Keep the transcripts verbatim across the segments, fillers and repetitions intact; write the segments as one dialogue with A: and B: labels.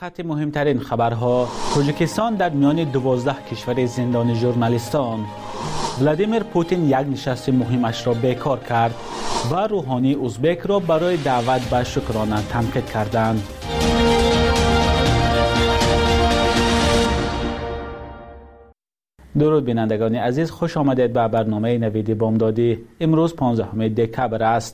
A: قطع مهمترین خبرها: تاجیکستان در میان دوازده کشور زندان ژورنالیستان. ولادیمیر پوتین یک نشست مهمش را بیکار کرد و روحانی ازبک را برای دعوت به شکرانه تنقید کردند. درود بینندگان عزیز، خوش آمدید به برنامه نوید بامدادی. امروز پانزدهم دکبر است.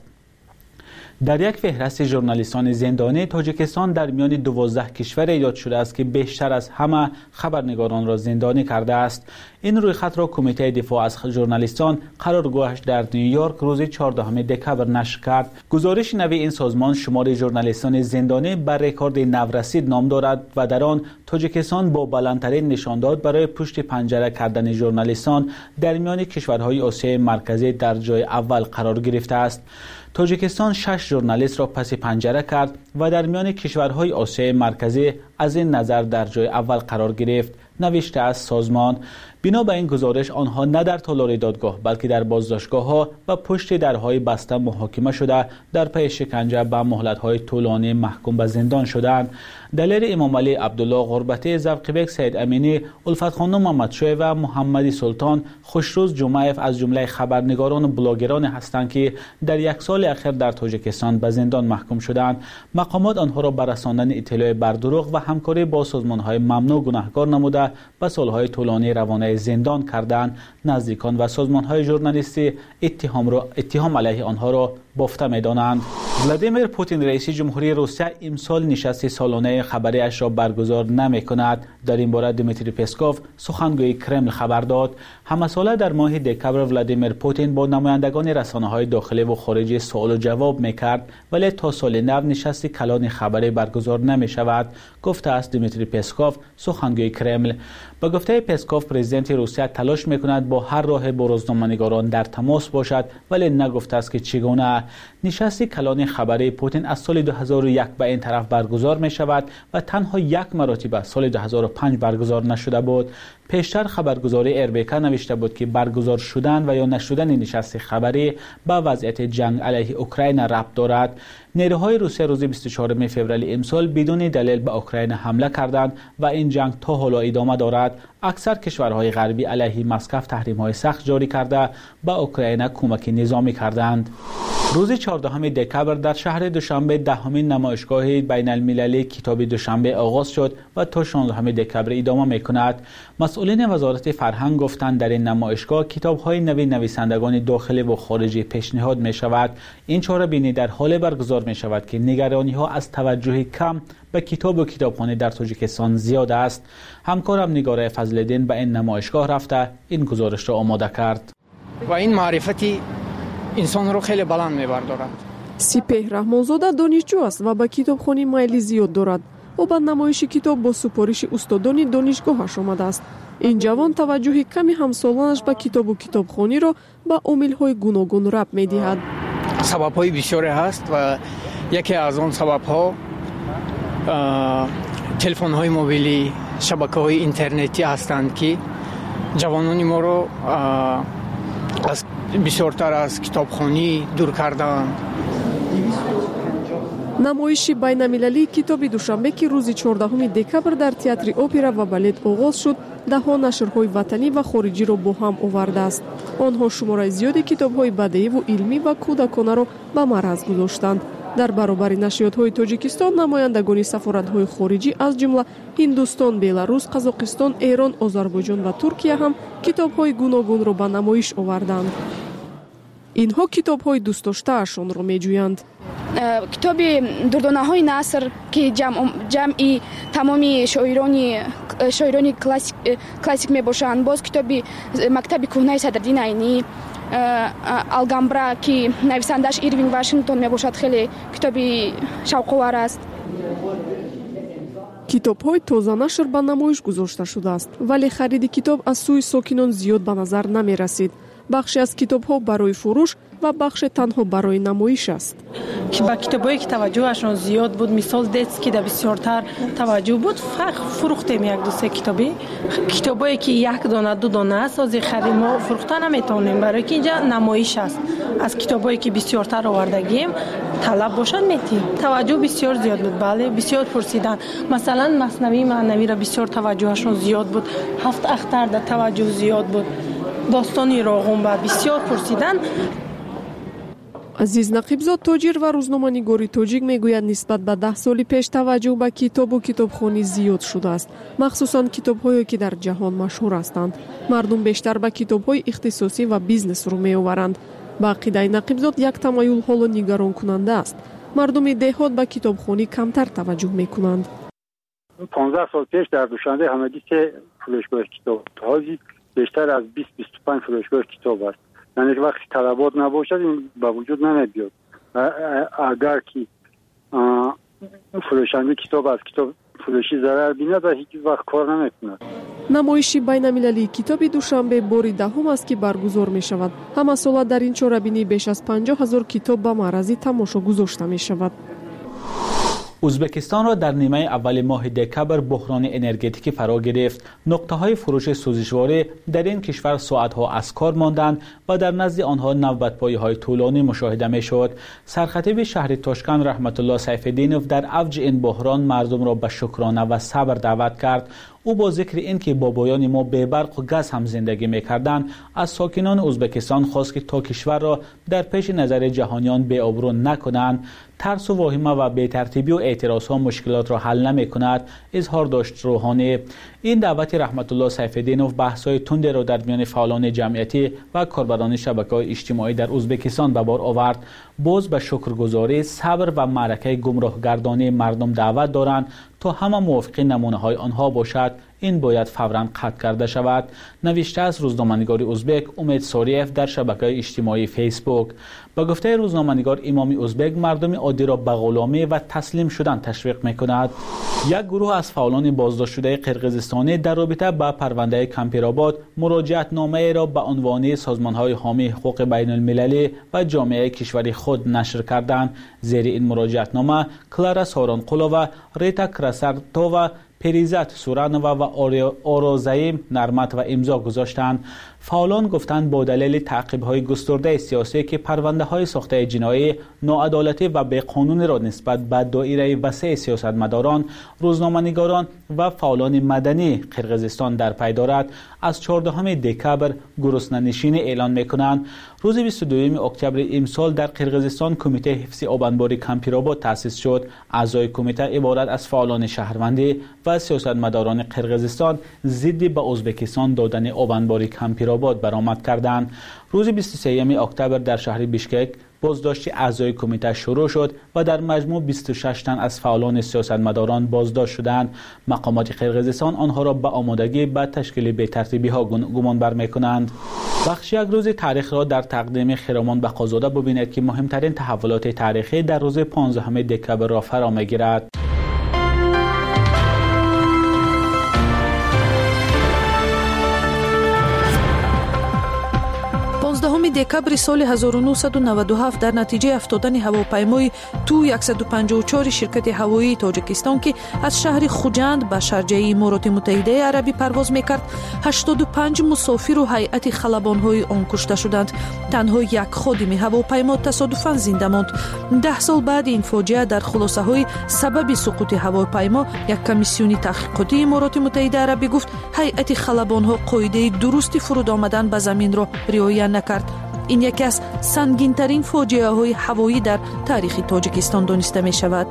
A: در یک فهرست ژورنالیستان زندانی، تاجیکستان در میان دوازده کشور یاد شده است که بیشتر از همه خبرنگاران را زندانی کرده است. این رویخط را کمیته دفاع از ژورنالیستان قرارگاهش در نیویورک روز چهاردهم دکبر نشر کرد. گزارش نوی این سازمان شمار ژورنالیستان زندانی بر رکورد نو رسید نام دارد و در آن تاجیکستان با بلندترین نشانداد برای پشت پنجره کردن ژورنالیستان در میان کشورهای آسیای مرکزی در جای اول قرار گرفته است. تاجیکستان شش ژورنالیست را پس پنجره کرد و در میان کشورهای آسیای مرکزی از این نظر در جای اول قرار گرفت، نوشته از سازمان. بنا به این گزارش آنها نه در تالار دادگاه بلکه در بازداشتگاه ها و پشت درهای بسته محاکمه شده در پی شکنجه به مهلت های طولانی محکوم به زندان شدند. دلیر امام علی عبدالله غربتی، زوقبک سید امینی، الفت خانم محمدشاه و محمدی سلطان خوشروز جمعیف از جمله خبرنگاران و بلاگران هستند که در یک سال اخیر در تاجیکستان به زندان محکوم شدند. مقامات آنها را بر رساندن اطلاع بر دروغ و همکاری با سازمان های ممنوع گناهکار نموده به سالهای طولانی روانه زندان کردند. نزدیکان و سازمان های ژورنالیستی اتهام را اتهام علیه آنها را بافته می‌دانند. ولادیمیر پوتین رئیس جمهوری روسیه امسال نشست سالانه خبری اش را برگزار نمی‌کند. در این باره دیمیتری پسکوف، سخنگوی کرمل، خبر داد. همه ساله در ماه دکبر ولادیمیر پوتین با نمایندگان رسانه‌های داخلی و خارجی سوال و جواب می‌کرد، ولی تا سال نو نشست کلان خبری برگزار نمی‌شود، گفته است دیمیتری پسکوف، سخنگوی کرمل. با گفته پسکوف، پرزیدنت روسیه تلاش می‌کند با هر راه با روزنامه‌نگاران در تماس باشد، ولی نگفته است که چگونه. نشست کلان خبری پوتین از سال دو هزار و یک به این طرف برگزار می شود و تنها یک مرتبه سال دو هزار و پنج برگزار نشده بود. پیشتر خبرگزاری اربیکا نوشته بود که برگزار شدن و یا نشدن نشست خبری به وضعیت جنگ علیه اوکراین ربط دارد. نیروهای روسیه روز بیست و چهارم فوریه امسال بدون دلیل به اوکراین حمله کردند و این جنگ تا حالا ادامه دارد. اکثر کشورهای غربی علیه مسکو تحریم‌های سخت جاری کرده به اوکراین کمک نظامی کردند. روز چهاردهم دکبر در شهر دوشنبه دهمین نمایشگاه بین المللی کتاب دوشنبه آغاز شد و تا شانزدهم دکبر ادامه می‌کند. مسئولین وزارت فرهنگ گفتند در این نمایشگاه کتاب‌های نوی نویسندگان داخلی و خارجی پیشنهاد می‌شود. این چهاره‌بینی در حال برگزار می‌شود که نگرانی‌ها از توجه کم به کتاب و کتابخانه در تاجیکستان زیاد است. همکارم نگار فضل‌الدین به این نمایشگاه رفته این گزارش را آماده کرد.
B: و این معرفتی انسان رو خیلی بلند می‌بردارد.
C: سپهر رحمانزاده دانشجو است و به کتابخانه میل زیاد دارد. او به نمایش کتاب با سپارش استادان دانشگاهش آمده است. این جوان توجه کمی همسالانش به کتاب و کتابخانه را به عامل‌های گوناگون ربط می‌دهد.
B: سبب‌های بسیاری هست و یکی از آن سبب‌ها تلفن‌های موبیلی، شبکه‌های اینترنتی هستند که جوانان ما رو از بسیارتر از کتابخانه دور کردند.
C: نمایش بین المللی کتاب دوشنبه که روز چهاردهم دکبر در تئاتر اپرا و بالت آغاز شد، دهها نشرهای وطنی و خارجی را با هم آورده است. آنها شماره زیادی کتاب‌های بدیعی و علمی و کودکانه را به معرض گذاشتند. در برابر نشریات‌های تاجیکستان، نمایندگان سفارت‌های خارجی از جمله هندوستان، بلاروس، قزاقستان، ایران، آذربایجان و ترکیه هم کتاب‌های گوناگون را به نمایش آوردند. اینها کتاب‌های دوست داشته‌شان را می‌جویند.
D: کتاب دردانه‌های نثر که جمع جمعی تمامی شاعرانی شاعرانی کلاسیک کلاسیک میباشند. باز کتاب مکتب کهنه صدرالدین عینی، الگامبرا که نویسندش ایروینگ واشنگتن میباشد، خیلی کتابی شوق‌آور است.
C: کتاب‌های تازه نشر به نمایش گذاشته شده است، ولی خرید کتاب از سوی ساکنان زیاد به نظر نمی‌رسید. بخشی از کتاب‌ها برای فروش و بخش تنها برای نمایش است.
E: که با کتابایی که توجهشون زیاد بود، مثال دیت که بسیارتر توجه بود، فقط فروختیم یک دو سه کتابی. کتابایی که یک دانه دو دانه است از خرید ما فروخته نمیتونیم، برای که اینجا نمایش است. از کتابایی که بسیارتر آوردگیم طلب باشن میتیم. توجه بسیار زیاد بود. بله بسیار پرسیدن. مثلا مثنوی معنوی را بسیار توجهشون زیاد بود. هفت اختر در توجه زیاد بود. داستانی راغون با بسیار پرسیدن.
C: عزیز نقیبزاد توجیر و روزنامه‌نگاری توجیک میگوید نسبت به ده سال پیش توجه به کتاب و کتابخوانی زیاد شده است، مخصوصاً کتاب‌هایی که در جهان مشهور هستند. مردم بیشتر به کتاب‌های اختصاصی و بیزنس رو می‌آورند. با عقیده نقیبزاد یک تمایل حال نگران کننده است. مردم دهات به کتابخوانی کمتر توجه می‌کنند.
F: پانزده سال پیش در دوشنبه حمدیه فروشگاه کتاب‌ها بیشتر از بیست تا بیست و پنج فروشگاه کتاب است. یعنی وقتی طلبات نباشد این به وجود نمیاد. اگر که فروشنده کتاب از کتاب فروشی ضرر بیند و هیچ وقت کار نمیکند.
C: نمایش بین‌المللی کتاب دوشنبه باری دهم است که برگزار می شود. همه ساله در این چهاربینی بیش از پنجاه هزار کتاب به معرض تماشا گذاشته می شود.
A: ازبکستان را در نیمه اول ماه دکبر بحران انرژتیکی فرا گرفت. نقطه‌های فروش سوزشواره در این کشور ساعت‌ها از کار ماندند و در نزد آنها نوبت‌پایی‌های طولانی مشاهده می‌شد. سرخطیب شهر تاشکند رحمت الله سیف‌الدینوف در اوج این بحران مردم را به شکرانه و صبر دعوت کرد. او با ذکر اینکه بابایان ما به برق و گاز هم زندگی می‌کردند، از ساکنان ازبکستان خواست که تا کشور را در پیش نظر جهانیان بی‌آبرو نکنند. ترس و واهمه و بی‌ترتیبی و اعتراض‌ها مشکلات را حل نمی‌کند، اظهار داشت روحانی. این دعوت رحمت الله سیف‌الدینوف بحث‌های تند را در میان فعالان جمعیتی و کاربران شبکه‌های اجتماعی در ازبکستان به بار آورد. باز به شکرگزاری، صبر و معرکه گمراهگردانی مردم دعوت دارند تا همه موافق نمونه‌های آنها باشد. این باید فوراً قطع کرده شود، نوشته از روزنامه‌نگار ازبک امید ساریف در شبکه اجتماعی فیسبوک. با گفته روزنامه‌نگار امام ازبک مردم عادی را به غلامی و تسلیم شدن تشویق می‌کند. یک گروه از فعالان بازداشت شده قرقیزستانی در رابطه با پرونده کمپیرآباد مراجعتنامه را به عنوان سازمان‌های حامی حقوق بین‌المللی و جامعه کشوری خود نشر کردند. زیر این مراجعتنامه کلارا سارانقولووا، ریتا کراسرتووا، پریزت سورانووا و آرازیم نرمت و امضا گذاشتند. فعالان گفتند با دلیل تعقیب‌های گسترده سیاسی که پرونده‌های ساخته جنایی ناعدالتی و بی‌قانونی را نسبت به دایره وسیع سیاستمداران، روزنامه‌نگاران و فعالان مدنی قرقیزستان در پی دارد، از چهاردهم دکبر گرسنه‌نشینی اعلان می‌کنند. روز بیست و دوم اکتبر امسال در قرقیزستان کمیته حفظ آبانباری کمپیرآباد تأسیس شد. اعضای کمیته عبارت از فعالان شهروندی و سیاستمداران قرقیزستان ضد به ازبکستان دادن آبانباری کمپیرآباد برآمد کردند. روز بیست و سوم اکتبر در شهر بیشکک بازداشت اعضای کمیته شروع شد و در مجموع بیست و شش تن از فعالان سیاستمداران بازداشت شدند. مقامات قرقیزستان آنها را به آمادگی به تشکیل بی‌ترتیبی‌ها گمان بر می‌کنند. بخش یک روز تاریخ را در تقدیم خرامان بقازاده ببینید که مهمترین تحولات تاریخی در روز پانزدهم دکبر را فرا می‌گیرد.
G: پانزدهم دکبر سال هزار و نهصد و نود و هفت در نتیجه افتادن هواپیمای تو صد و پنجاه و چهار شرکت هوایی تاجیکستان که از شهر خوجند به شارجه امارات متحده عربی پرواز میکرد، هشتاد و پنج مسافر و هیئت خلبان‌های آن کشته شدند. تنها یک خادم هواپیما تصادفاً زنده ماند. ده سال بعد این فاجعه در خلاصه‌های سبب سقوط هواپیما، یک کمیسیون تحقیقاتی امارات متحده عربی گفت هیئت خلبان‌ها قاعده درست فرود آمدن به زمین را رعایت نکرد. این یکی از سنگین‌ترین فاجعه‌های هوایی در تاریخ تاجیکستان دانسته می‌شود.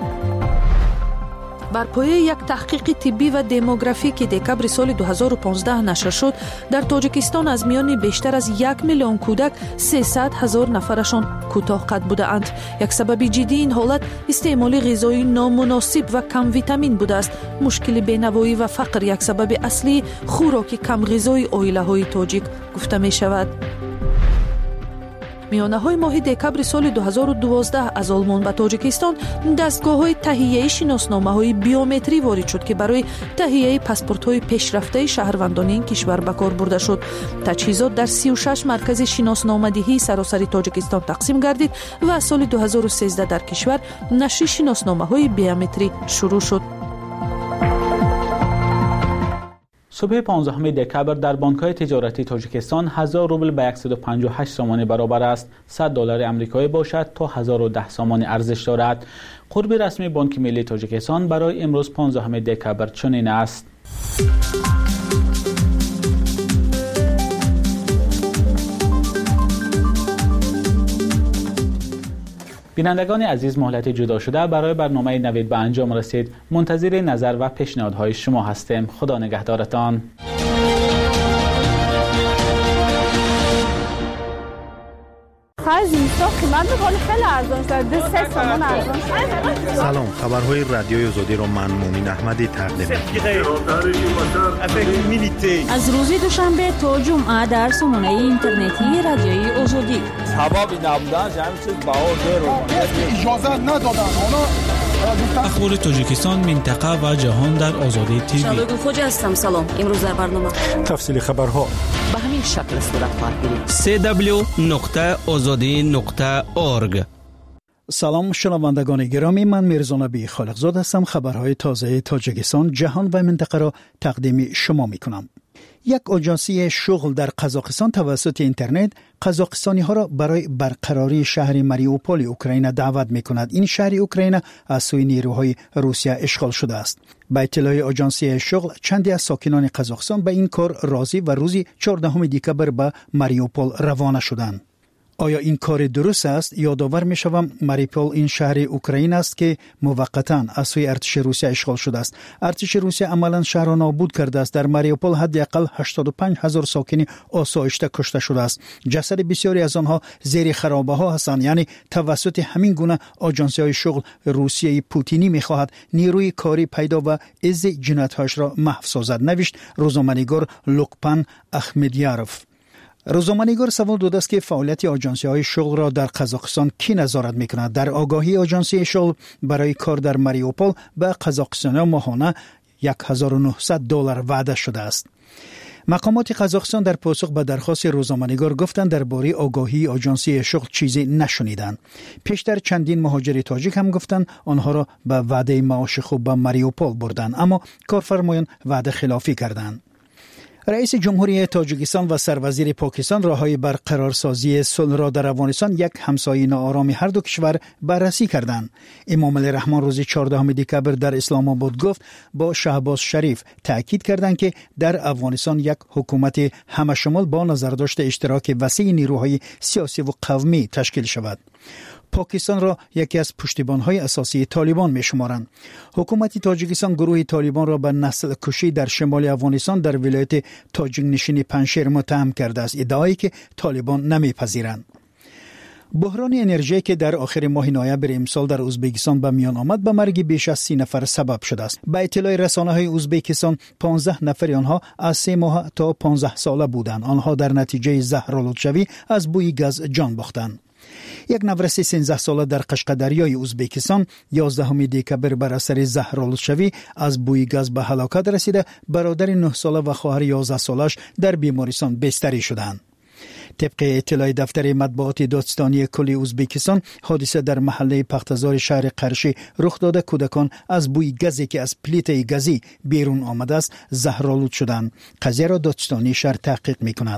G: بر پایه یک تحقیق طبی و دموگرافیک که دکبر سال دو هزار و پانزده نشر شد، در تاجیکستان از میان بیشتر از یک میلیون کودک سیصد هزار نفرشان کوتاه قد بودند. یک سبب جدی این حالت استعمال غذای نامناسب و کم ویتامین بوده است. مشکل بینوایی و فقر یک سبب اصلی خوراک کم غذای عائله‌های تاجیک گفته می‌شود. میانه های ماه دکبر سال دو هزار و دوازده از آلمان به تاجیکستان دستگاه های تهیه شناسنامه های بیومتری وارد شد که برای تهیه پاسپورت های پیشرفته شهروندان این کشور به کار برده شد. تجهیزات در سی و شش مرکز شناسنامه دهی سراسر تاجیکستان تقسیم گردید و از سال دو هزار و سیزده در کشور نشر شناسنامه های بیومتری شروع شد.
A: صبح پانزدهم دکبر در بانک‌های تجارتی تاجیکستان هزار روبل به صد و پنجاه و هشت سامانه برابر است. صد دلار آمریکایی باشد تا هزار و ده سامانه ارزش دارد. قرب رسمی بانک ملی تاجیکستان برای امروز پانزدهم دکبر چنین است. بینندگان عزیز، مهلت جدا شده برای برنامه نوید به انجام رسید. منتظر نظر و پیشنهادهای شما هستیم. خدا نگهدارتان.
H: سلام، خبرهای رادیوی آزادی را من مومن احمدی تقدیم می‌کنم.
I: از روز دوشنبه تا جمعه در سامانه اینترنتی رادیوی آزادی.
J: سبب نبودن همین چیز باور اجازه ندادن.
K: اخبار تاجیکستان، منطقه و جهان در آزادی تیوی.
L: شبگیر خوج هستم. سلام. امروز در برنامه
H: تفصیل خبرها
L: به همین شکل صورت خواهد گرفت.
M: سی دبلیو نقطه آزادی نقطه اورگ.
N: سلام شنوندگان گرامی، من میرزا نبی خالقزاد هستم. خبرهای تازه تاجیکستان، جهان و منطقه را تقدیم شما میکنم. یک آژانسی شغل در قزاقستان توسط اینترنت قزاقستانی ها را برای برقراری شهر ماریوپول اوکراین دعوت می کند. این شهر اوکراین از سوی نیروهای روسیه اشغال شده است. با اطلاع آژانسی شغل، چندی از ساکنان قزاقستان به این کار راضی و روزی چهاردهم دکبر به ماریوپول روانه شدند. آیا این کار درست است؟ یادآور می شوم ماریوپول این شهر اوکراین است که موقتا از سوی ارتش روسیه اشغال شده است. ارتش روسیه عملا شهر را نابود کرده است. در ماریوپول حداقل هشتاد و پنج هزار ساکن آسایشته کشته شده است. جسد بسیاری از آنها زیر خرابه ها هستند. یعنی توسط همین گونه آژانسی های شغل روسیه پوتینی می خواهد نیروی کاری پیدا و عز جنایت‌هاش را محو سازد، نوشت روزنامه‌نگار لوکپان احمدیاروف. روزنامه‌نگار سوال داده است که فعالیت آژانسی‌های شغل را در قزاقستان کی نظارت می‌کند؟ در آگاهی آژانسی شغل برای کار در ماریوپول به قزاقستانیان ماهانه هزار و نهصد دلار وعده شده است. مقامات قزاقستان در پاسخ به درخواست روزنامه‌نگار گفتند درباره آگاهی آژانسی شغل چیزی نشنیدند. پیشتر چندین مهاجر تاجیک هم گفتند آنها را به وعده معاش خوب به ماریوپول بردند، اما کارفرمایان وعده خلافی کردند. رئیس جمهوری تاجیکستان و سروزیر پاکستان راههای برقرارسازی صلح را در افغانستان، یک همسایه ناآرام هر دو کشور، بررسی کردند. امام علی رحمان روز چهاردهم دکبر در اسلام آباد گفت با شهباز شریف تاکید کردند که در افغانستان یک حکومت همه‌شمول با نظرداشت اشتراک وسیع نیروهای سیاسی و قومی تشکیل شود. پاکستان را یکی از پشتیبان‌های اساسی طالبان می‌شمارند. حکومت تاجیکستان گروه طالبان را به نسل کشی در شمال افغانستان در ولایت تاجیک نشین پنشیر متهم کرده است، ادعایی که طالبان نمی‌پذیرند. بحران انرژی که در آخر ماه نوامبر امسال در ازبکستان به میان آمد به مرگ بیش از سی نفر سبب شده است. به اطلاع رسانه‌های ازبکستان، پانزده نفر آنها از سه ماه تا پانزده ساله بودند. آنها در نتیجه زهرآلودشوی از بوی گاز جان باختند. یک نفر سیزده ساله در قشقدریای ازبکستان یازدهم دکبر بر اثر زهرآلودشوی از بوی گاز به هلاکت رسیده. برادر نه ساله و خواهر یازده سالش در بیمارستان بستری شدند. طبق اطلاع دفتر مطبوعات دادستانی کل ازبکستان، حادثه در محله پختزار شهر قرشی رخ داده. کودکان از بوی گازی که از پلیت گازی بیرون آمده است زهرآلود شدند. قضیه را دادستانی شهر تحقیق می‌کند.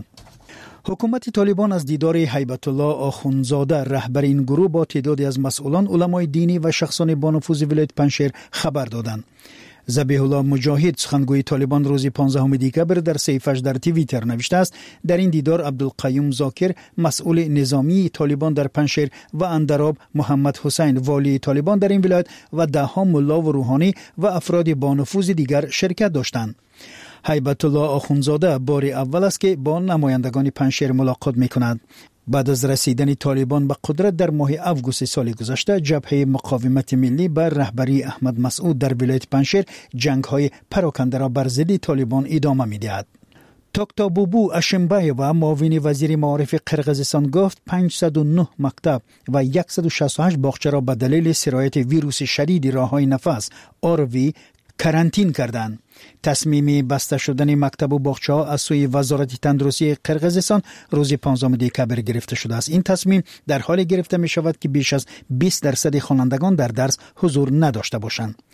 N: حکومت طالبان از دیدار هیبت الله آخوندزاده رهبر این گروه با تعدادی از مسئولان، علمای دینی و شخصان با نفوذ ولایت پنشیر خبر دادند. ذبیح الله مجاهد سخنگوی طالبان روز پانزدهم دکبر در صحیفه‌اش در توییتر نوشته است در این دیدار عبدالقیوم زاکر مسئول نظامی طالبان در پنشیر و اندراب، محمد حسین والی طالبان در این ولایت و ده‌ها ملا و روحانی و افراد با نفوذ دیگر شرکت داشتند. هیبت الله آخوندزاده بار اول است که با نمایندگان پنشیر ملاقات می‌کند. بعد از رسیدن طالبان به قدرت در ماه آگوست سال گذشته، جبهه مقاومت ملی بر رهبری احمد مسعود در ولایت پنشیر جنگ‌های پراکنده را بر ضد طالبان ادامه می‌دهد. توکتابوبو اشنبایو و معاون وزیر معارف قرقیزستان گفت پانصد و نه مکتب و صد و شصت و هشت باغچه را به دلیل سرایت ویروس شدید راه‌های نفس آروی کرانتین کردند. تصمیم بسته شدن مکتب و باغچه‌ها از سوی وزارت تندرستی قرقیزستان روز پانزدهم دکبر گرفته شده است. این تصمیم در حال گرفته می شود که بیش از بیست درصد خوانندگان در درس حضور نداشته باشند.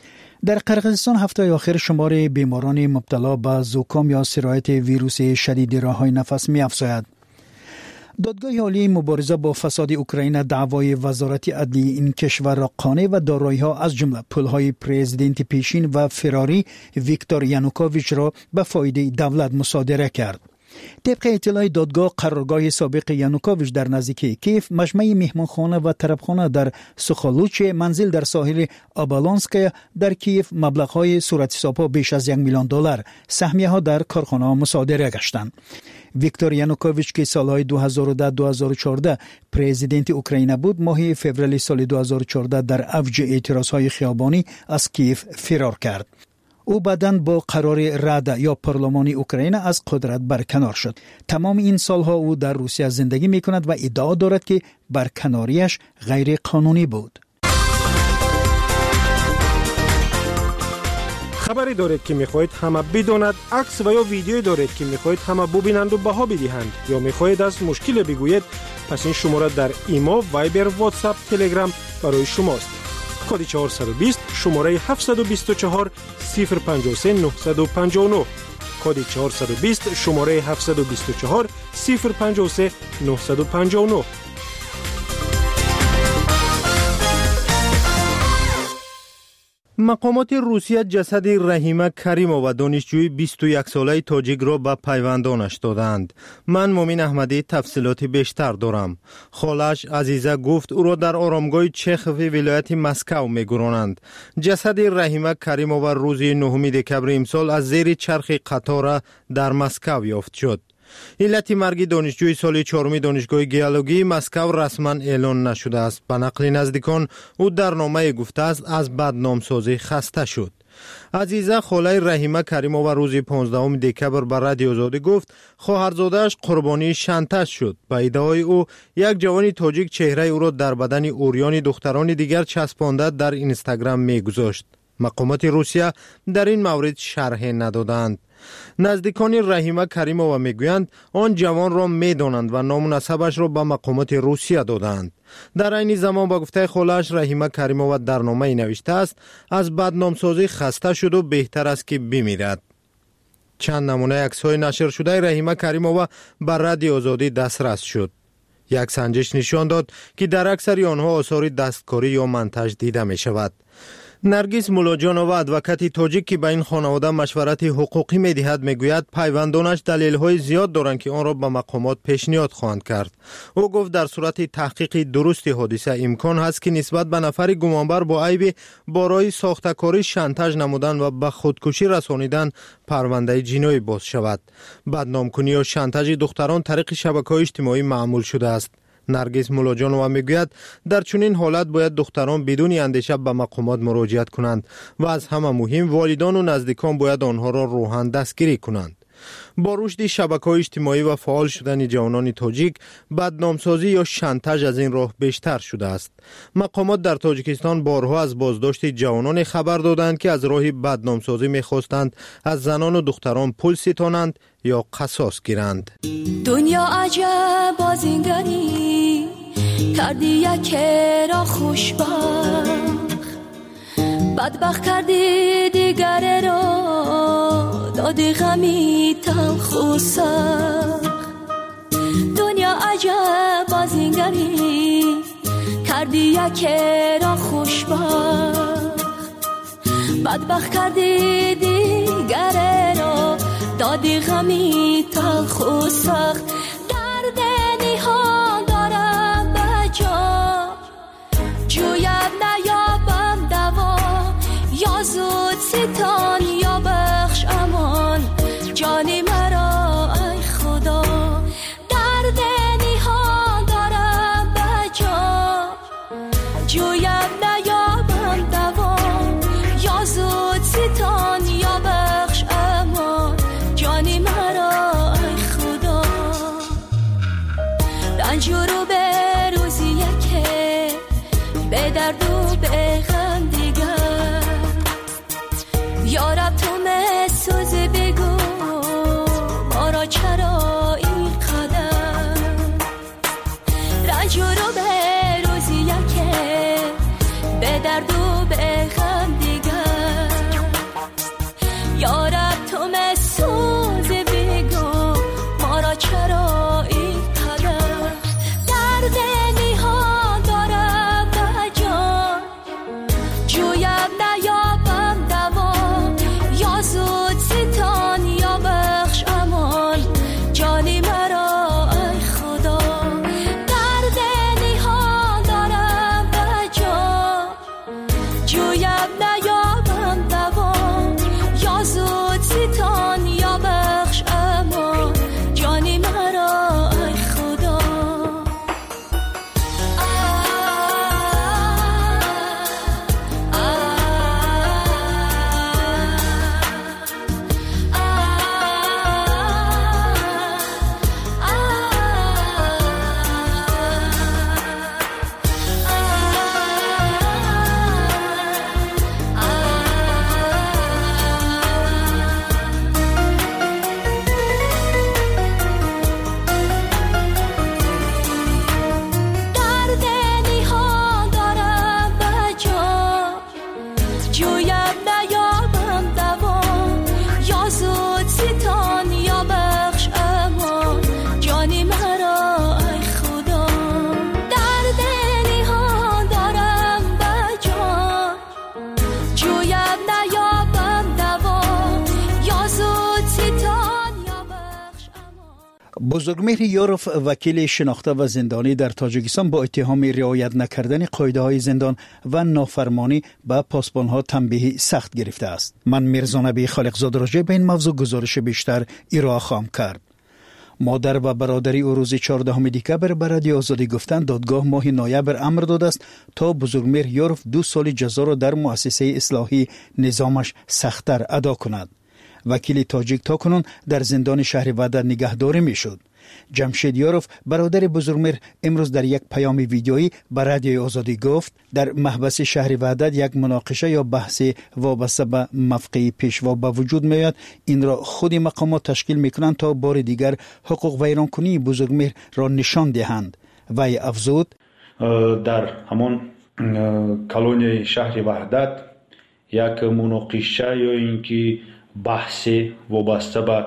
N: در قرقیزستان هفته آخر شمار بیماران مبتلا به زکام یا سرایت ویروس شدید راه‌های نفس می‌افزاید. دادگاه عالی مبارزه با فساد اوکراین دعوای وزارت عدلیه این کشور را قانع و دارایی‌ها از جمله پول‌های پرزیدنت پیشین و فراری ویکتور یانوکوویچ را به فایده دولت مصادره کرد. طبق اطلاع دادگاه، قرارگاه سابق یانوکوویچ در نزدیکی کیف، مجمع مهمانخانه و طربخانه در سوخالوچ، منزل در ساحل آبالانسک در کیف مبلغ‌های صورت حساب‌ها بیش از یک میلیون دلار، سهمیه‌ها در کارخانه‌ها مصادره گشتند. ویکتور یانوکوویچ که سالهای دو هزار و ده تا دو هزار و چهارده پرزیدنت اوکراین بود، ماه فوریه سال دو هزار و چهارده در اوج اعتراضهای خیابانی از کیف فرار کرد. او بعداً با قرار رد یا پارلمان اوکراین از قدرت برکنار شد. تمام این سالها او در روسیه زندگی می کند و ادعا دارد که برکناریش غیر قانونی بود.
O: خبری دارید که میخواهید همه بداند، عکس و یا ویدیویی دارید که میخواهید همه ببینند و بها بدهند، یا میخواهید از مشکل بگویید، پس این شماره در ایما، وایبر، واتساپ، تلگرام برای شماست. کد چهارصد و بیست شماره هفتصد و بیست و چهار صفر پنجاه و سه نهصد و پنجاه و نه. کد چهارصد و بیست شماره هفتصد و بیست و چهار صفر پنجاه و سه نهصد و پنجاه و نه. مقامات روسیه جسد رحیمه کریمووا و دانشجوی بیست و یک ساله تاجیک را به پیوندانش دادند. من مومین احمدی تفصیلات بیشتر دارم. خالش عزیزه گفت او را در آرامگاه چخوف ولایت مسکو میگرانند. جسد رحیمه کریمووا روز نهم دکبر امسال از زیر چرخ قطار در مسکو یافت شد. علت مرگ دانشجوی سال چهارم دانشگاه گیولوژی مسکو رسما اعلان نشده است. به نقل نزدیکان، او در نامه گفته است از بدنامسازی خسته شد. عزیزه خاله رحیمه کریمووا روز پانزدهم دکبر به رادیو آزادی گفت خواهرزاده‌اش قربانی شنتش شد. به ادعای او، یک جوان تاجیک چهره او را در بدن اوریان دختران دیگر چسبانده در اینستاگرام میگذاشت. مقامات روسیه در این مورد شرح ندادند. نزدیکان رحیمه کریمووا میگویند آن جوان را میدانند و نام و نسبش را به مقامات روسیه دادند. در این زمان با گفته خالش رحیمه کریمووا در نامه نوشته است از بدنامسازی خسته شد و بهتر است که بمیرد. چند نمونه عکس‌های نشر شده رحیمه کریمووا بر رادیو آزادی دسترس شد. یک سنجش نشان داد که در اکثر آنها آثار دستکاری یا منتاژ دیده می شود. نرگس مولاجانووا ادوکات تاجیک که به این خانواده مشورت حقوقی می‌دهد میگوید پیوندانش دلیل‌های زیاد دارند که آن را به مقامات پیشنهاد خواهند کرد. او گفت در صورت تحقیق درست حادثه امکان هست که نسبت به نفر گمانبر با عیب برای ساخته‌کاری شانتاژ نمودن و به خودکشی رسانیدن پرونده جنایی باز شود. بدنامکنی یا شانتاژ دختران طریق شبکه‌های اجتماعی معمول شده است. نرگس مولاجانووا میگوید در چنین حالت باید دختران بدون اندیشه به مقامات مراجعت کنند و از همه مهم والدان و نزدیکان باید آنها را روحاً دستگیری کنند. با رشد شبکه‌های اجتماعی و فعال شدن جوانان تاجیک، بدنامسازی یا شانتاژ از این راه بیشتر شده است. مقامات در تاجیکستان بارها از بازداشت جوانان خبر دادند که از راه بدنامسازی می‌خواستند از زنان و دختران پول ستانند یا قصاص گیرند.
P: دنیا عجب بازینگری کردی یک را خوشبخت، بدبخت کردی دیگر را دادی غمی تلخ و سخت. دنیا عجب بازینگری کردی یک را خوشبخت، بدبخت کردی دیگر را دادی غمی تلخ و سخت. درد نهان دارم به جا، جویم نیابم دوا، یا زود ستان یا بخش امان جانی مرا ای خدا. درد نهان دارم به جا، جویم نیابم دوا، یا زود ستان یا بخش امان جانی مرا ای خدا. رنج رو به روزی که به درد و به غم دیگر، یارب تو مسوز بگو ما را چرا این قدر. رنج رو به روزی که به درد و به غم دیگر،
N: بزرگمهر یاروف وکیل شناخته و زندانی در تاجیکستان با اتهام رعایت نکردن قاعده های زندان و نافرمانی به پاسبان ها تنبیه سخت گرفته است. من میرزا نبی خالقزاده راجع به این موضوع گزارش بیشتر ارائه خواهم کرد. مادر و برادری او روز چهاردهم دکبر به رادیو آزادی گفتند دادگاه ماه نوامبر امر داده است تا بزرگمهر یاروف دو سال جزا را در مؤسسه اصلاحی نظامش سخت‌تر ادا کند. وکیل تاجیک تاکنون در زندان شهر وحدت نگهداری می شد. جمشید یاروف برادر بزرگمهر امروز در یک پیام ویدیویی به رادیو آزادی گفت در محبس شهر وحدت یک مناقشه یا بحث وابسته به مفقه پیشوا به وجود می آید. این را خود مقامات تشکیل می کنند تا بار دیگر حقوق ویرانکنی بزرگمهر را نشان دهند. وی افزود
Q: در همان کلونی شهر وحدت یک مناقشه یا اینکه بحث وابسته به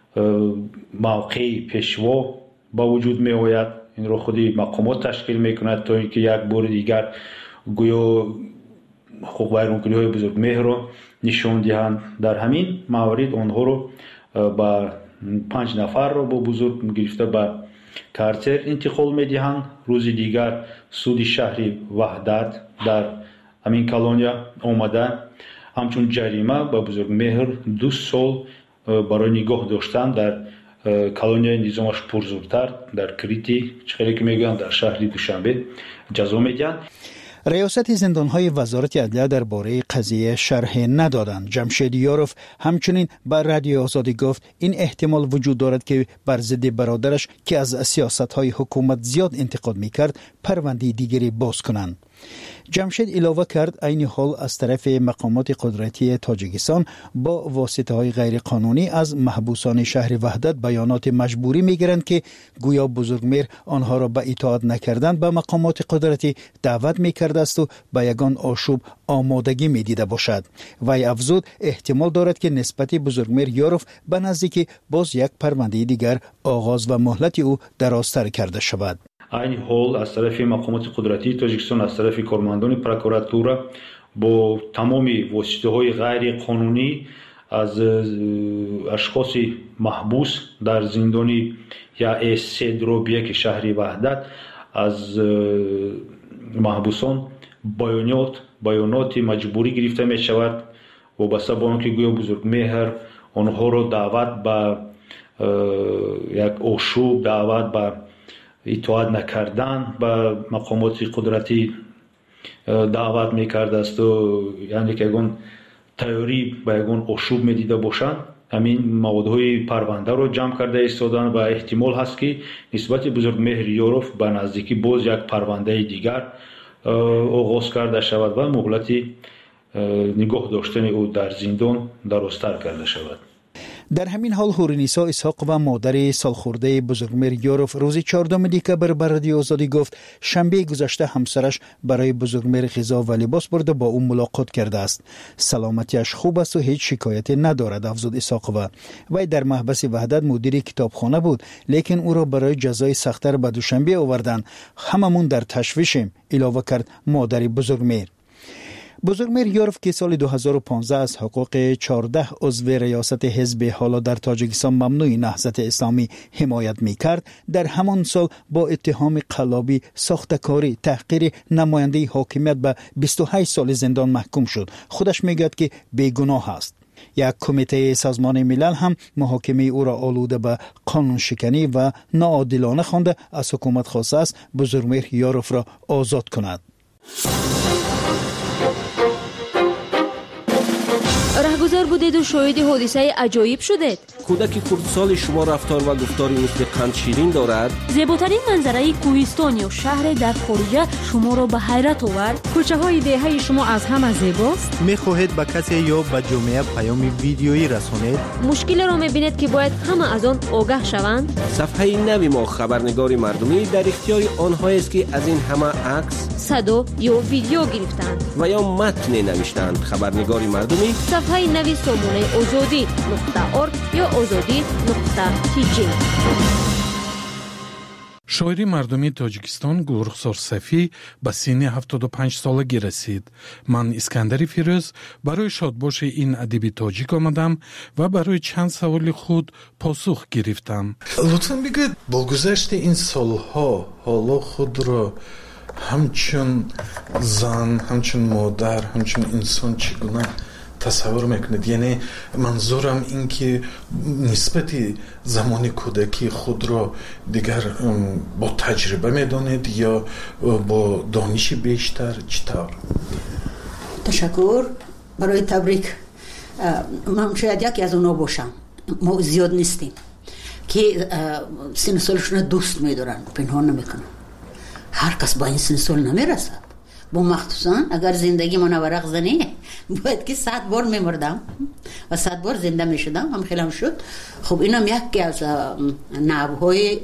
Q: موقع پیشوا با وجود می آید. این رو خودی مقامات تشکیل می کند تا اینکه یک بار دیگر گویا حقوق ویرانکنی های بزرگمهر رو نشان دهند. در همین موارد آنها رو با پنج نفر رو با بزرگ گرفته به کارتر انتقال می دهند. روز دیگر سود شهر وحدت در همین کلونیا آمده همچون جریمه با بزرگمهر دو سال برای نگاه داشتن در کلونیای نظامش پرزورتر در کریتی چخیلی که میگن در شهر دوشنبه جزا میدن.
N: ریاست زندانهای وزارت عدلیه درباره قضیه شرح ندادند. جمشید یاروف همچنین بر رادیو آزادی گفت این احتمال وجود دارد که بر ضد برادرش که از سیاستهای حکومت زیاد انتقاد میکرد پرونده دیگری باز کنند. جمشید علاوه کرد این حال از طرف مقامات قدرتی تاجیکستان با واسطه های غیر قانونی از محبوسان شهر وحدت بیانات مجبوری میگیرند که گویا بزرگمهر آنها را به اطاعت نکردن به مقامات قدرتی دعوت میکرده است و به یگان آشوب آمادگی میدیده باشد. وی افزود احتمال دارد که نسبت بزرگمهر یاروف به نزدیکی باز یک پرونده دیگر آغاز و مهلت او درازتر کرده شود.
Q: این حال از طرف مقامات قدرتی تاجیکستان از طرف کارمندان پروکوراتورا با تمام واسطه های غیر قانونی از اشخاص محبوس در زندانی یا اس سه درоб یک شهر وحدت از محبوسان بیانات بیانات مجبوری گرفته می شود وابسته به آنکه گویا بزرگمهر آنها را دعوت به یک آشوب دعوت به اطاعت نکردن به مقامات قدرتی دعوت میکرده است و یعنی که اگون تیاری به اگون آشوب میدیده باشند همین موادهای پرونده رو جمع کرده ایستادن و احتمال هست که نسبت بزرگمهر یاروف به نزدیکی باز یک پرونده دیگر آغاز کرده شود و مهلت نگاه داشتن او در زندان درازتر کرده شود.
N: در همین حال هورنیسا اسحاق و مادر سالخورده بزرگمهر یاروف روز چهاردهم دکبر به رادیو آزادی گفت شنبه گذشته همسرش برای بزرگمهر غذا و لباس برده با او ملاقات کرده است. سلامتیش خوب است و هیچ شکایتی ندارد افزود اسحاق. و وی در محبس وحدت مدیر کتابخانه بود لیکن او را برای جزای سخت‌تر به دوشنبه آوردند. هممون در تشویشیم علاوه کرد مادر بزرگمهر. بزرگمهر یاروف که سال دو هزار و پانزده از حقوق چهارده عضو ریاست حزب حالا در تاجیکستان ممنوع نهضت اسلامی حمایت می کرد در همان سال با اتهام قلابی ساختکاری تحقیر نماینده حاکمیت به بیست و هشت سال زندان محکوم شد. خودش میگوید که بیگناه است. یک کمیته سازمان ملل هم محاکمه او را آلوده به قانون شکنی و ناعادلانه خوانده از حکومت خواسته است بزرگمهر یاروف را آزاد کند.
R: رهگذر بودید و شاهد حادثه عجایب شدید.
M: کودک کردسال شما رفتار و گفتاری مثل قند شیرین دارد.
R: زیباترین منظره کوهستان یا شهر در خارج شما را به حیرت آورد.
S: کوچه های دهه شما از همه زیباست.
O: میخواهید به کسی یا به جامعه پیام ویدیویی رسانید؟
R: مشکل را میبینید که باید همه از آن آگاه شوند.
M: صفحه نوی ما خبرنگار مردمی در اختیار آنهایی است که از این همه عکس،
R: صدا یا ویدیو گرفتند
M: و یا متن نوشتند. خبرنگار مردمی
R: صفحه نوی سامانه آزادی نقطه ارگ یا آزادی نقطه تی جی.
T: شاعری مردمی تاجیکستان گلرخسار صفی به سن هفتاد و پنج سالگی رسید. من اسکندر فیروز برای شادباش این ادیب تاجیک آمدم و برای چند سوال خود پاسخ گرفتم.
U: لطفاً بگوید با گذشت این سالها حالا خود را همچون زن، همچون مادر، همچون انسان چگونه تصور میکنید؟ یعنی منظورم این که نسبت زمان کودکی خود را دیگر با تجربه میدانید یا با دانش بیشتر؟ چطور؟
V: تشکر برای تبریک. من شاید یکی از اونا باشم، ما زیاد نیستیم که سن سالشون دوست میدارن، پنهان نمیکنن. هر کس با این سن سال نمیرسد. با مخصوصا اگر زندگی من ورق زنی باید که صد بار میمردم و صد بار زنده میشدم، هم خیلی هم شد. خب اینم یکی از نبوهای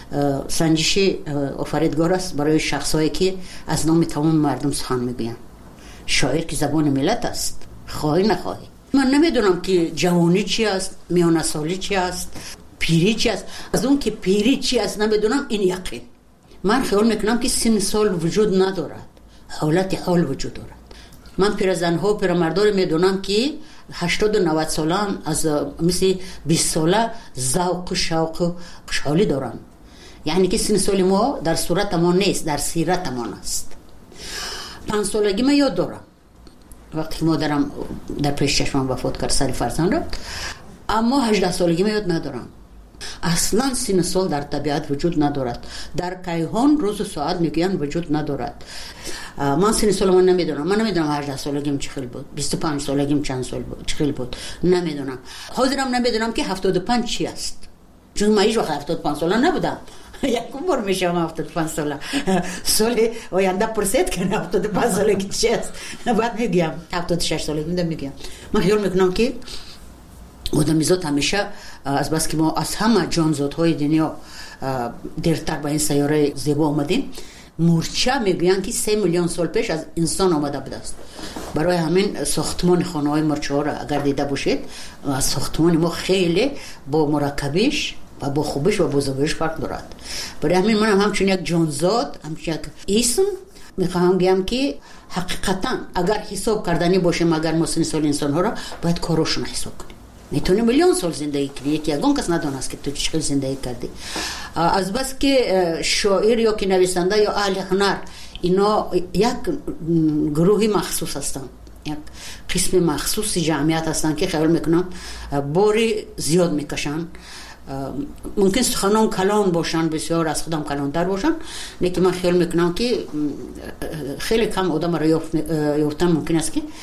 V: سنجش آفریدگار است برای شخصایی که از نام تمام مردم سخن میگوین. شاعر که زبان ملت است، خواهی نخواهی. من نمیدونم که جوانی چی است، میانه سالی چی است، پیری چی است. از اون که پیری چی است نمیدونم، این یقین. من خیال میکنم که سن سال وجود ندارد، حالت حال وجود دارد. من پیرزنها و پیرمردان میدونم که هشتاد و نود سالان از مثل بیست ساله ذوق و شوق و خوشحالی دارن. یعنی که سن سال ما در صورت ما نیست، در سیرت ما است. پنج سالگی من یاد دارم وقتی که مادرم در پیش چشمم وفات کرد، سر فرزند رفت. اما هجده سالگی من یاد ندارم. اصلا سن سال در طبیعت وجود ندارد. در کیهان روز و ساعت میگوین وجود ندارد. من سن سال من نمیدونم. من نمیدونم هجده سالگیم چه خیلی بود، بیست و پنج سالگیم چند سال بود، چه خیلی بود، نمیدونم. حاضرم نمیدونم که هفتاد و پنج چی است، چون من هیچ وقت هفتاد و پنج ساله نبودم. یکم بار میشم هفتاد و پنج ساله. سال آینده پرسید که هفتاد و پنج سالگی چی است، بعد میگم هفتاد و شش سالگی میگم. من خیال میکنم که آدمیزاد همیشه از بس که ما از همه جانزادهای دنیا دیرتر به این سیاره زیبا آمدیم، مورچه میگوین که سه میلیون سال پیش از انسان آمده بوده است. برای همین ساختمان خانه های مورچه ها را اگر دیده باشید، ساختمان ما خیلی با مرکبش و با خوبش و بزرگش فرق دارد. برای همین من هم همچون یک جانزاد، همچون یک اسم میخواهم بگم که حقیقتا اگر حساب کردنی باشیم، اگر ما سن سال انسان ها را باید کاراشون حساب کنیم. میتونی میلیون سال زندگی کنی، یکی یگان کس ندانست که تو چقدر زندگی کردی. از بس که شاعر یا که نویسنده یا اهل هنر اینا یک گروهی مخصوص هستن، یک قسم مخصوص جمعیت هستن که خیال میکنم باری زیاد میکشن. ممکن سخنان کلان باشن، بسیار از خودم کلانتر باشن، لیکن من خیال میکنم که خیلی کم آدم را یافتن ممکن است که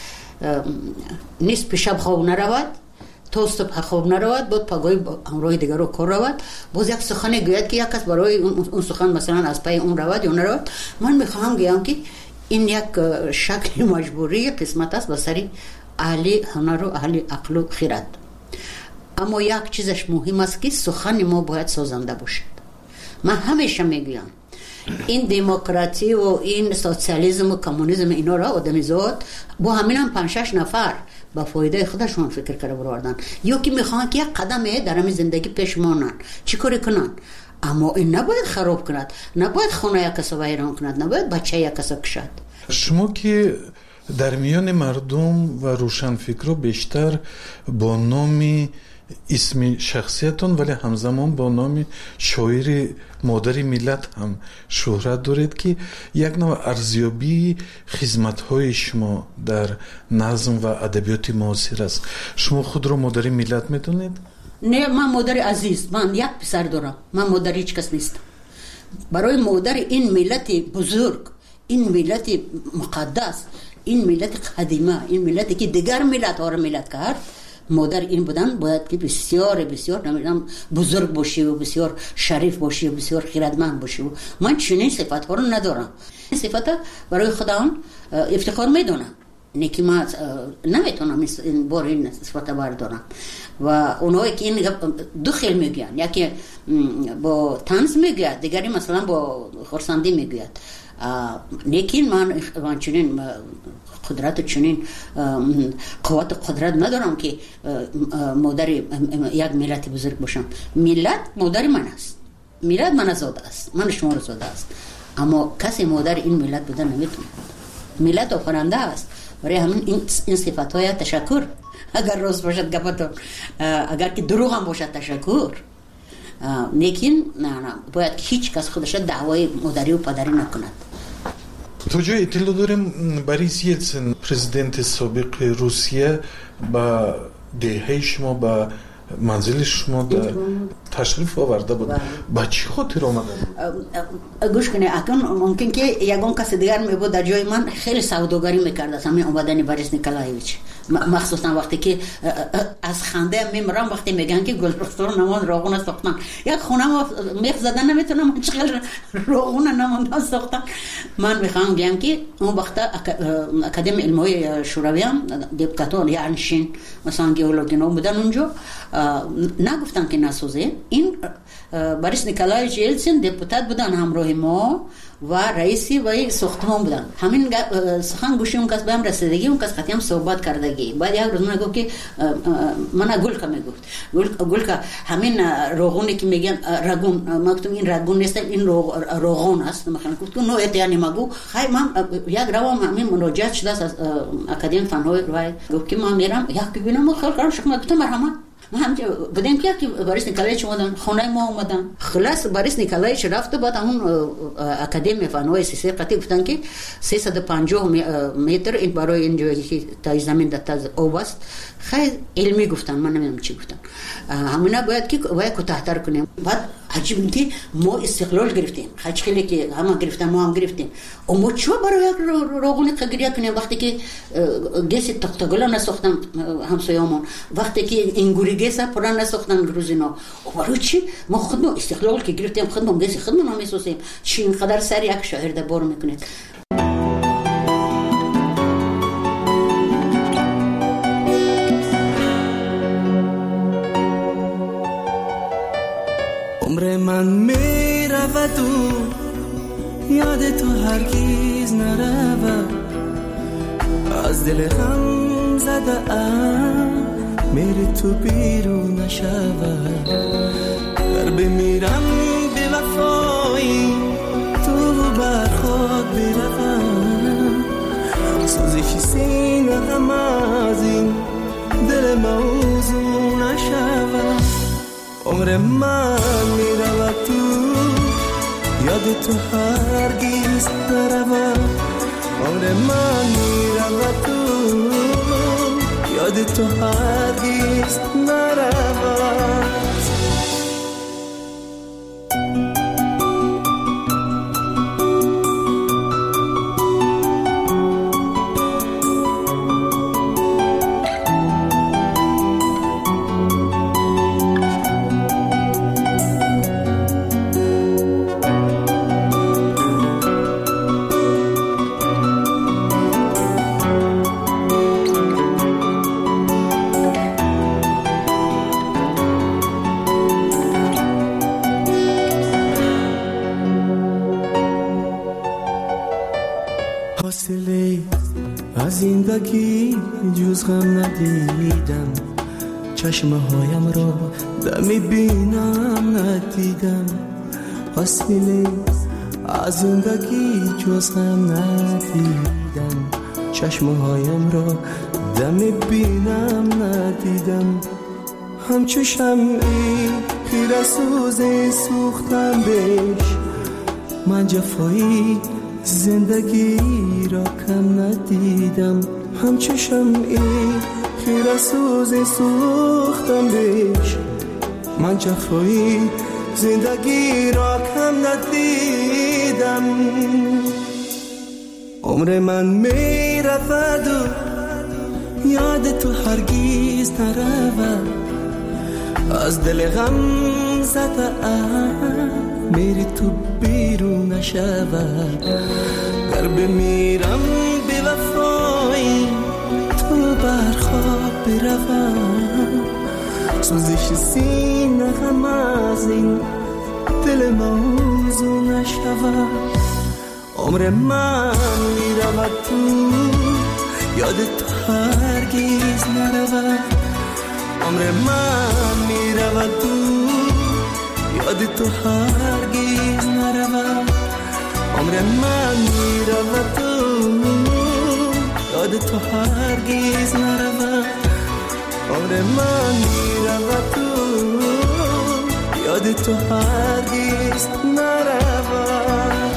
V: نصف شب خواب نرود، تا صبح خواب نرود، بعد پگاهی همراه دیگر رو کار رود، باز یک سخن گوید که یک کس برای اون سخن مثلا از پای اون رود یا نرود. من میخواهم بگم که این یک شکل مجبوری قسمت است به سر اهل هنر و اهل عقل و خرد. اما یک چیزش مهم است که سخن ما باید سازنده باشد. من همیشه میگویم این دموکراسی و این سوسیالیسم و کمونیسم اینا را آدمیزاد با همین هم پنج شش نفر با فایده خودشون فکر کرده بردن، یا که میخوان که یک قدم در همین زندگی پیش مانن، چی کاری کنن. اما این نباید خراب کند، نباید خونه یک کسا ویران کند، نباید بچه یک کسا کشد.
U: شما که در میان مردم و روشنفکرها بیشتر با نام اسم شخصیتون ولی همزمان با نام شاعر مادر ملت هم شهرت دارید که یک نوع ارزیابی خدمت‌های شما در نظم و ادبیات معاصر است. شما خود را مادر ملت میدونید؟
V: نه، من مادر عزیز، من یک پسر دارم، من مادر هیچ کس نیستم. برای مادر این ملت بزرگ، این ملت مقدس، این ملت قدیمه، این ملتی که دیگر ملت ها را ملت کرد، مادر این بودن باید که بسیار بسیار نمیدونم بزرگ باشی و بسیار شریف باشی و بسیار خیرتمند باشی. و من چنین صفات ها رو ندارم. این صفات برای خودم افتخار میدونم، نه که من نمیتونم این بار این صفات بردارم. و اونایی که این دو خیل میگن، یکی با طنز میگه، دیگری مثلا با خرسندی میگه. لیکن من من چنین قدرت چنین قوت قدرت ندارم که مادر یک ملت بزرگ باشم. ملت مادر من است، میلاد من زاده است، من شما رو زاده است، اما کسی مادر این ملت بودن نمیتونه. ملت آفرینده است، برای همین این این صفات‌های تشکر، اگر راست باشد گفتم، اگر که دروغ هم باشد تشکر، لیکن نه نه باید هیچ کس خودش دعوای مادری و پدری نکند.
U: تو جای اطلاع داریم بوریس یلتسن پرزیدنت سابق روسیه با دهه شما با منزل شما در تشریف آورده بود. با چی خاطر آمده؟
V: گوش کنید، اکنون ممکن که یگان کس دیگر می بود در جای من خیلی سوداگری میکرد از همین آمدن بوریس نیکولایویچ، مخصوصا وقتی که از خنده میمرم وقتی میگن که گلرختار نمان راغون ساختن. یک خونه ما میخ زدن نمیتونم، چقدر راغون نمان ساختن. من میخوام بگم که اون وقت اکادمی علمای شوروی هم دپوتاتان یعنی شین مثلا گئولوژینا بودن اونجا، نگفتن که نسوزه. این بوریس نیکولایویچ یلتسن دپوتات بودن همراه ما و رئیسی و ساختمان بودن. همین سخن گوشی اون کس بهم رسیدگی، اون کس قطعی هم صحبت کردگی. بعد یک روز من گفت که من گل که میگفت گل که همین روغونی که میگن رگون، ما گفتم این رگون نیست، این روغون است. مثلا گفت که نوع یعنی مگو خیر من یک روام همین مراجعه شده از اکادمی فن‌های و گفت که من میرم یک ببینم خیلی کارم شما گفتم مرحمت ما هم بودیم که بوریس نیکولایویچ اومدن خونه ما اومدن. خلاص بوریس نیکولایویچ رفت، بعد اون اکادمی فن‌های سیسی قطعی گفتن که سیصد و پنجاه متر این برای اینجا که تا زمین تا آب است. خیلی علمی گفتن، من نمیدونم چی گفتن. همینا باید که باید کوتاه‌تر کنیم. بعد عجیب که ما استقلال گرفتیم، خیلی که همه گرفتن ما هم گرفتیم. اما چرا برای روغون تغییر کنیم وقتی که گس تختگلا نساختن همسایه‌مون، وقتی که انگوری گس پران نساختن گروزینا، برای چی ما خودمون استقلال که گرفتیم خودمون گس خودمون هم میسازیم؟ چی اینقدر سر یک شهر ده بار میکنید؟
B: عمر من می رود و یاد تو هرگیز نرود، از دل غم زده ام میری تو بیرون نشود. در بمیرم به وفایی تو بر خود بروم، سوزش سینه غم از این دل موضوع نشود. عمر من میرود تو یاد تو هرگیز نرود، عمر من میرود تو یاد تو هرگیز نرود. زندگی جز غم ندیدم، چشمه هایم را دمی بینم ندیدم. حاصله از زندگی جز غم ندیدم، چشمه هایم را دمی بینم ندیدم. همچو شمعی خیره سوزه سوختم بهش، من جفایی زندگی را کم ندیدم. همچو شمعی خیره سوزه سوختم بهش، من جفایی زندگی را کم ندیدم. عمر من می رود و یاد تو هرگیز نرود، از دل غم زده ام میری تو بیرون نشود. گر بمیرم به وفایی تو بر خواب بروم، سوزش سینه غم از این دل موضوع نشود. عمر من میرود تو یاد تو هرگیز نرود، عمر من میرود تو یاد تو هرگز نرود عمر من میرود تو یاد تو هرگز نرود عمر من میرود تو یاد تو هرگز نرود.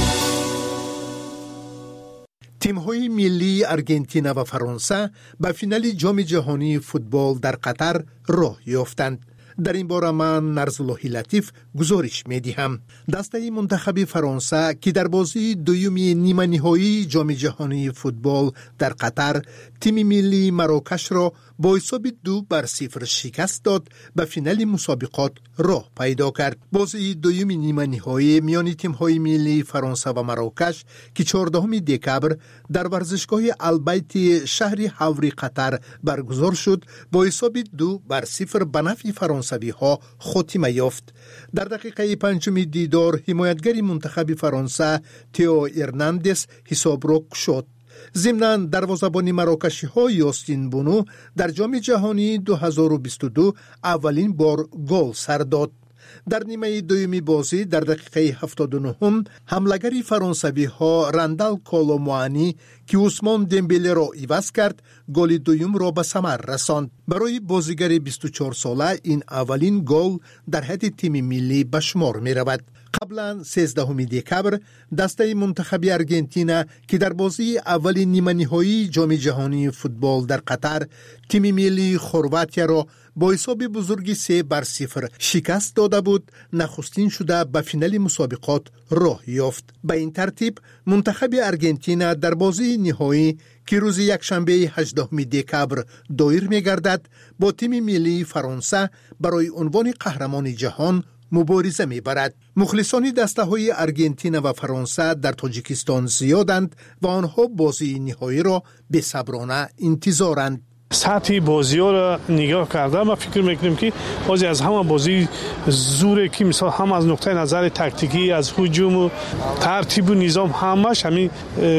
D: تیم‌های ملی ارژانتین و فرانسه به فینال جام جهانی فوتبال در قطر راه یافتند. در این باره من نرزالله لطیف گزارش می‌دهم. دسته منتخب فرانسه که در بازی دوم نیمه نهایی جام جهانی فوتبال در قطر تیم ملی مراکش را با حساب دو بر صفر شکست داد به فینال مسابقات راه پیدا کرد. بازی دوم نیمه نهایی میان تیم‌های ملی فرانسه و مراکش که چهاردهم دکبر در ورزشگاه البیت شهر حوری قطر برگزار شد با حساب دو بر صفر به نفع فرانسوی ها خاتمه یافت. در دقیقه پنجم دیدار حمایتگر منتخب فرانسه تئو ارناندز حساب را گشود. ضمناً دروازه‌بان مراکشی ها یاستین بونو در جام جهانی دو هزار و بیست و دو اولین بار گل سر داد. در نیمه دومی بازی در دقیقه هفتاد و نه حمله‌گر فرانسوی ها رندال کولوموانی که عثمان دمبله را عوض کرد گل دوم را به ثمر رساند. برای بازیگر بیست و چهار ساله این اولین گل در حد تیم ملی به شمار می رود. قبلا سیزدهم دکبر دسته منتخب ارژانتین که در بازی اول نیمه نهایی جام جهانی فوتبال در قطر تیم ملی خرواتیا را با حساب بزرگی سه بر صفر شکست داده بود، نخستین شده به فینال مسابقات راه یافت. به این ترتیب منتخب ارژانتین در بازی نهایی که روز یکشنبه هجدهم دکبر دایر می‌گردد با تیم ملی فرانسه برای عنوان قهرمان جهان مبارزه می‌برد. مخلصان دسته‌های ارژانتین و فرانسه در تاجیکستان زیادند و آنها بازی نهایی را به صبرانه انتظارند.
E: سطح بازی ها را نگاه کرده ما فکر میکنیم که بازی از همه بازی زوره که مثلا هم از نقطه نظر تاکتیکی از هجوم و ترتیب و نظام همش همین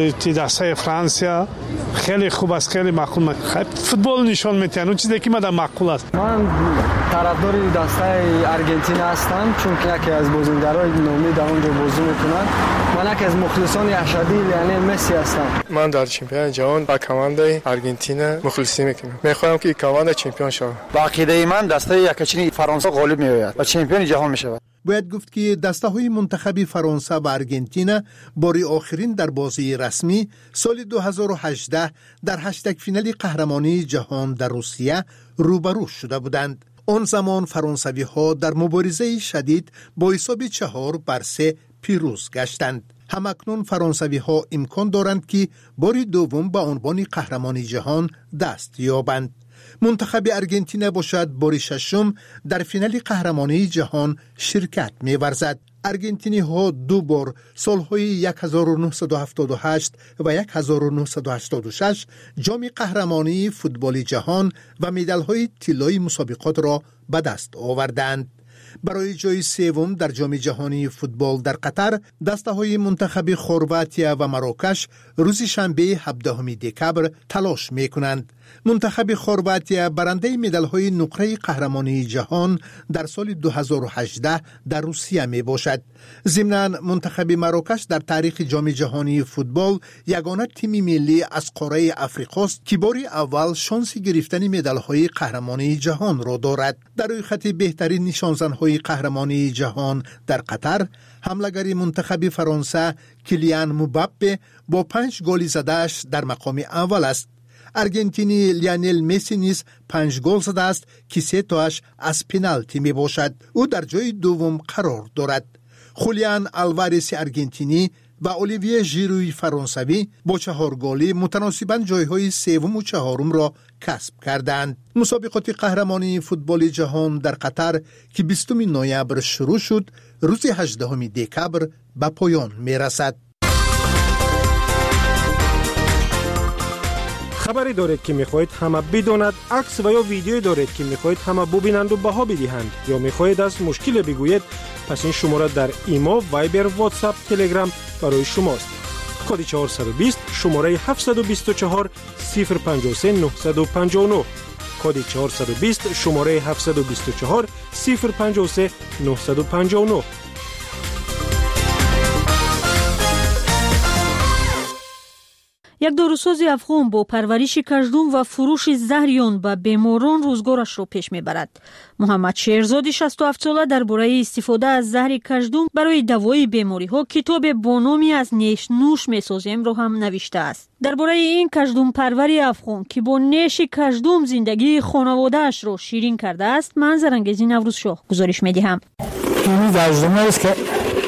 E: دسته فرانسه خیلی خوب است، خیلی معقول. فوتبال نشان میده اون چیزی که مدام معقول است.
W: من طرفدار دسته ارژانتین هستم چون که یکی از بازیگرای نامی در اونجا بازی میکنن. من یکی از مخلصان اشدی لیونل مسی هستم.
X: من در چمپیون جهان با کمانده ارژانتین مخلصی میکنم. میخوام که کمانده چمپیون شود.
W: با عقیده من دسته یکچین فرانسه غالب میآید و چمپیون جهان میشود.
D: باید گفت که دسته های منتخب فرانسه و ارژانتین باری آخرین در بازی رسمی سال دو هزار و هجده در هشتگ فینال قهرمانی جهان در روسیه روبرو شده بودند. آن زمان فرانسوی ها در مبارزه شدید با حساب چهار بر سه پیروز گشتند. همکنون فرانسوی ها امکان دارند که باری دوم به عنوان قهرمانی جهان دست یابند. منتخب ارژانتین باشد باری ششم در فینال قهرمانی جهان شرکت می‌ورزد. ارژانتینی ها دو بار سالهای هزار و نهصد و هفتاد و هشت و هزار و نهصد و هشتاد و شش جام قهرمانی فوتبال جهان و مدال‌های طلایی مسابقات را به دست آوردند. برای جای سوم در جام جهانی فوتبال در قطر دسته های منتخب خرواتیا و مراکش روز شنبه هفدهم دکبر تلاش می کنند. منتخب خرواتیا برنده مدال های نقره قهرمانی جهان در سال دو هزار و هجده در روسیه می باشد. ضمناً منتخب مراکش در تاریخ جام جهانی فوتبال یگانه تیم ملی از قاره افریقاست که بار اول شانس گرفتن مدال های قهرمانی جهان را دارد. در روی خط بهترین نشانزن های قهرمانی جهان در قطر حمله‌گر منتخب فرانسه کیلیان مباپه با پنج گل زده‌اش در مقام اول است. ارژانتینی لیونل مسی نیز پنج گل زده است که سه تاش از پنالتی می باشد. او در جای دوم قرار دارد. خولیان آلوارز ارژانتینی و اولیویه ژیروی فرانسوی با چهار گلی متناسباً جایهای سوم و چهارم را کسب کردند. مسابقات قهرمانی فوتبال جهان در قطر که بیستم نوامبر شروع شد روز هجدهم دکبر به پایان می رسد.
Y: خبری دارید که میخواهید همه بداند، عکس و یا ویدیویی دارید که میخواهید همه ببینند و بها بدهند یا میخواهید از مشکل بگویید، پس این شماره در ایما، وایبر، واتساپ، تلگرام برای شماست. کد چهارصد و بیست شماره هفتصد و بیست و چهار صفر پنجاه و سه نهصد و پنجاه و نه کد چهارصد و بیست شماره هفتصد و بیست و چهار صفر پنج و سه نهصد و پنجاه و نه.
R: یک داروساز افغان با پرورش کژدم و فروش زهریان به بیماران روزگارش را پیش میبرد. محمد شیرزاد شصت و هفت ساله درباره استفاده از زهر کژدم برای دوای بیماری ها کتاب با نامی از نیش نوش میسازیم را هم نوشته است. درباره این کژدم پروری افغان که با نیش کژدم زندگی خانواده اش را شیرین کرده است، من زرنگیزی نوروز شاه گزارش میدهم.
A: این کژدم است که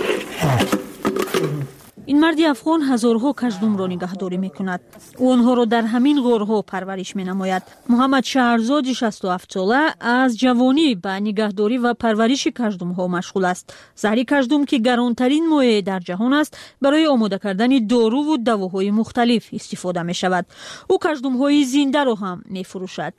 R: این مرد افغان هزارها کژدم را نگهداری میکند. او آنها را در همین غارها پرورش مینماید. محمد شهرزاد شصت و هفت ساله از جوانی به نگهداری و پرورش کژدم ها مشغول است. زهر کژدم که گرانترین مایع در جهان است، برای آماده کردن دارو و دواهای مختلف استفاده می شود. او کژدم های زنده را هم می فروشد.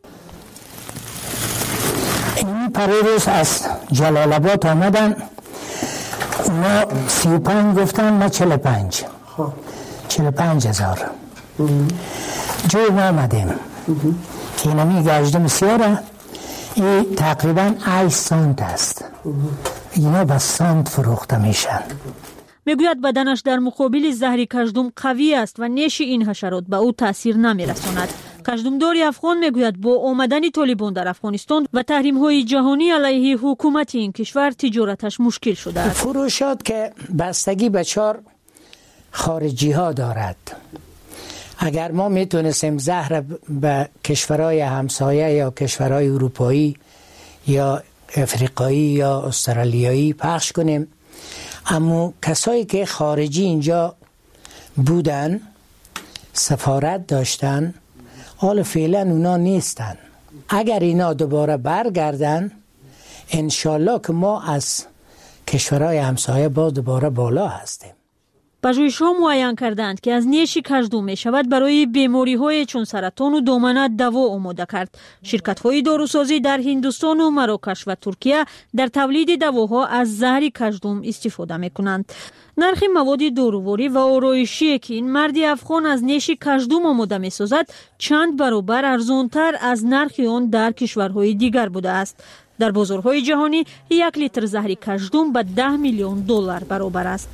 A: این پریروز از جلال آباد آمدن، اونا سی و پنج گفتن، ما چل و پنج چل و پنج هزار جوی ما آمدیم که اینمی گشدم سیاره. این تقریبا ای سانت است. اینا به سانت فروخته میشن.
R: میگوید بدنش در مقابل زهر کژدم قوی است و نیش این حشرات به او تاثیر نمیرساند. کژدمدار افغان میگوید با آمدن طالبان در افغانستان و تحریم های جهانی علیه حکومت این کشور تجارتش مشکل شده است.
A: فروشات که بستگی به چهار خارجی ها دارد. اگر ما میتونستیم زهر به کشورهای همسایه یا کشورهای اروپایی یا افریقایی یا استرالیایی پخش کنیم، اما کسایی که خارجی اینجا بودن، سفارت داشتن، حال فعلا اونا نیستن. اگر اینا دوباره برگردن، انشالله که ما از کشورهای همسایه با دوباره بالا هستیم.
R: پژوهش‌ها معین کردند که از نیش کژدم می شود برای بیماری‌های چون سرطان و دامنه دوا آماده کرد. شرکت‌های داروسازی در هندوستان و مراکش و ترکیه در تولید دواها از زهر کژدم استفاده می‌کنند. نرخ مواد داروواری و آرایشی که این مرد افغان از نیش کژدم آماده می‌سازد چند برابر ارزان‌تر از نرخ آن در کشورهای دیگر بوده است. در بازارهای جهانی یک لیتر زهر کژدم به ده میلیون دلار برابر است.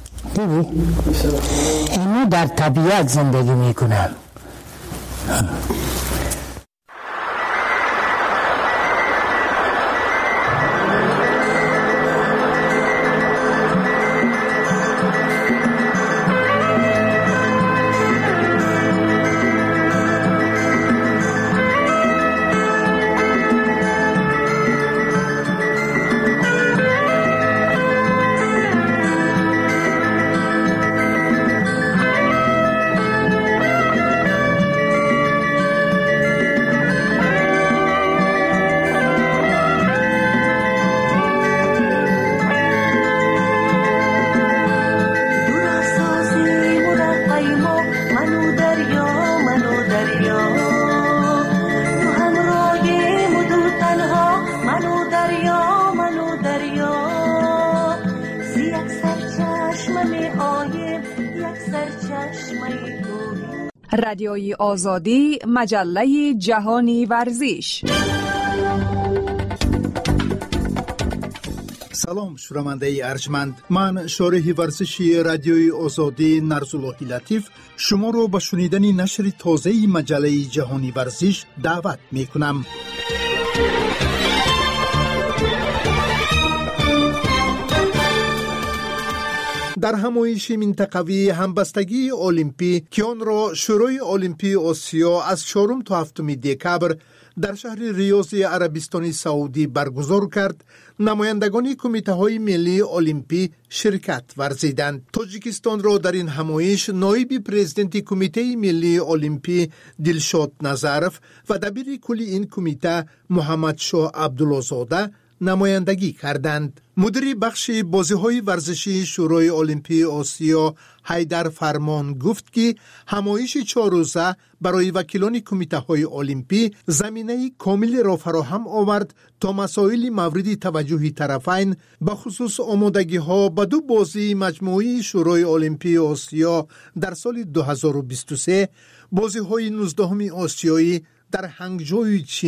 A: اینا در طبیعت زندگی میکنن.
C: رادیوی آزادی، مجله جهانی ورزش.
D: سلام شنونده ارجمند، من شارح ورزشی رادیوی آزادی نرزاللهی لطیف شما رو به شنیدن نشر تازه مجله جهانی ورزش دعوت می کنم. در همایش منطقوی همبستگی المپی که آن را شورای المپی آسیا از چهارم تا هفتم دکبر در شهر ریاض عربستان سعودی برگزار کرد، نمایندگان کمیته های ملی المپی شرکت ورزیدند. تاجیکستان را در این همایش نایب پرزیدنت کمیته ملی المپی دلشاد نظرف و دبیر کلی این کمیته محمد شاه عبدالله‌زاده نمایندگی کردند. مدیر بخش بازی‌های ورزشی شورای المپی آسیا حیدر فرمان گفت که همایش چهار روزه برای وکیلان کمیته‌های المپی زمینه کامل را فراهم آورد تا مسائل مورد توجه طرفین به خصوص آمادگی‌ها به دو بازی مجموعی شورای المپی آسیا در سال دو هزار و بیست و سه، بازی‌های نوزدهم آسیایی در هنگجوی چین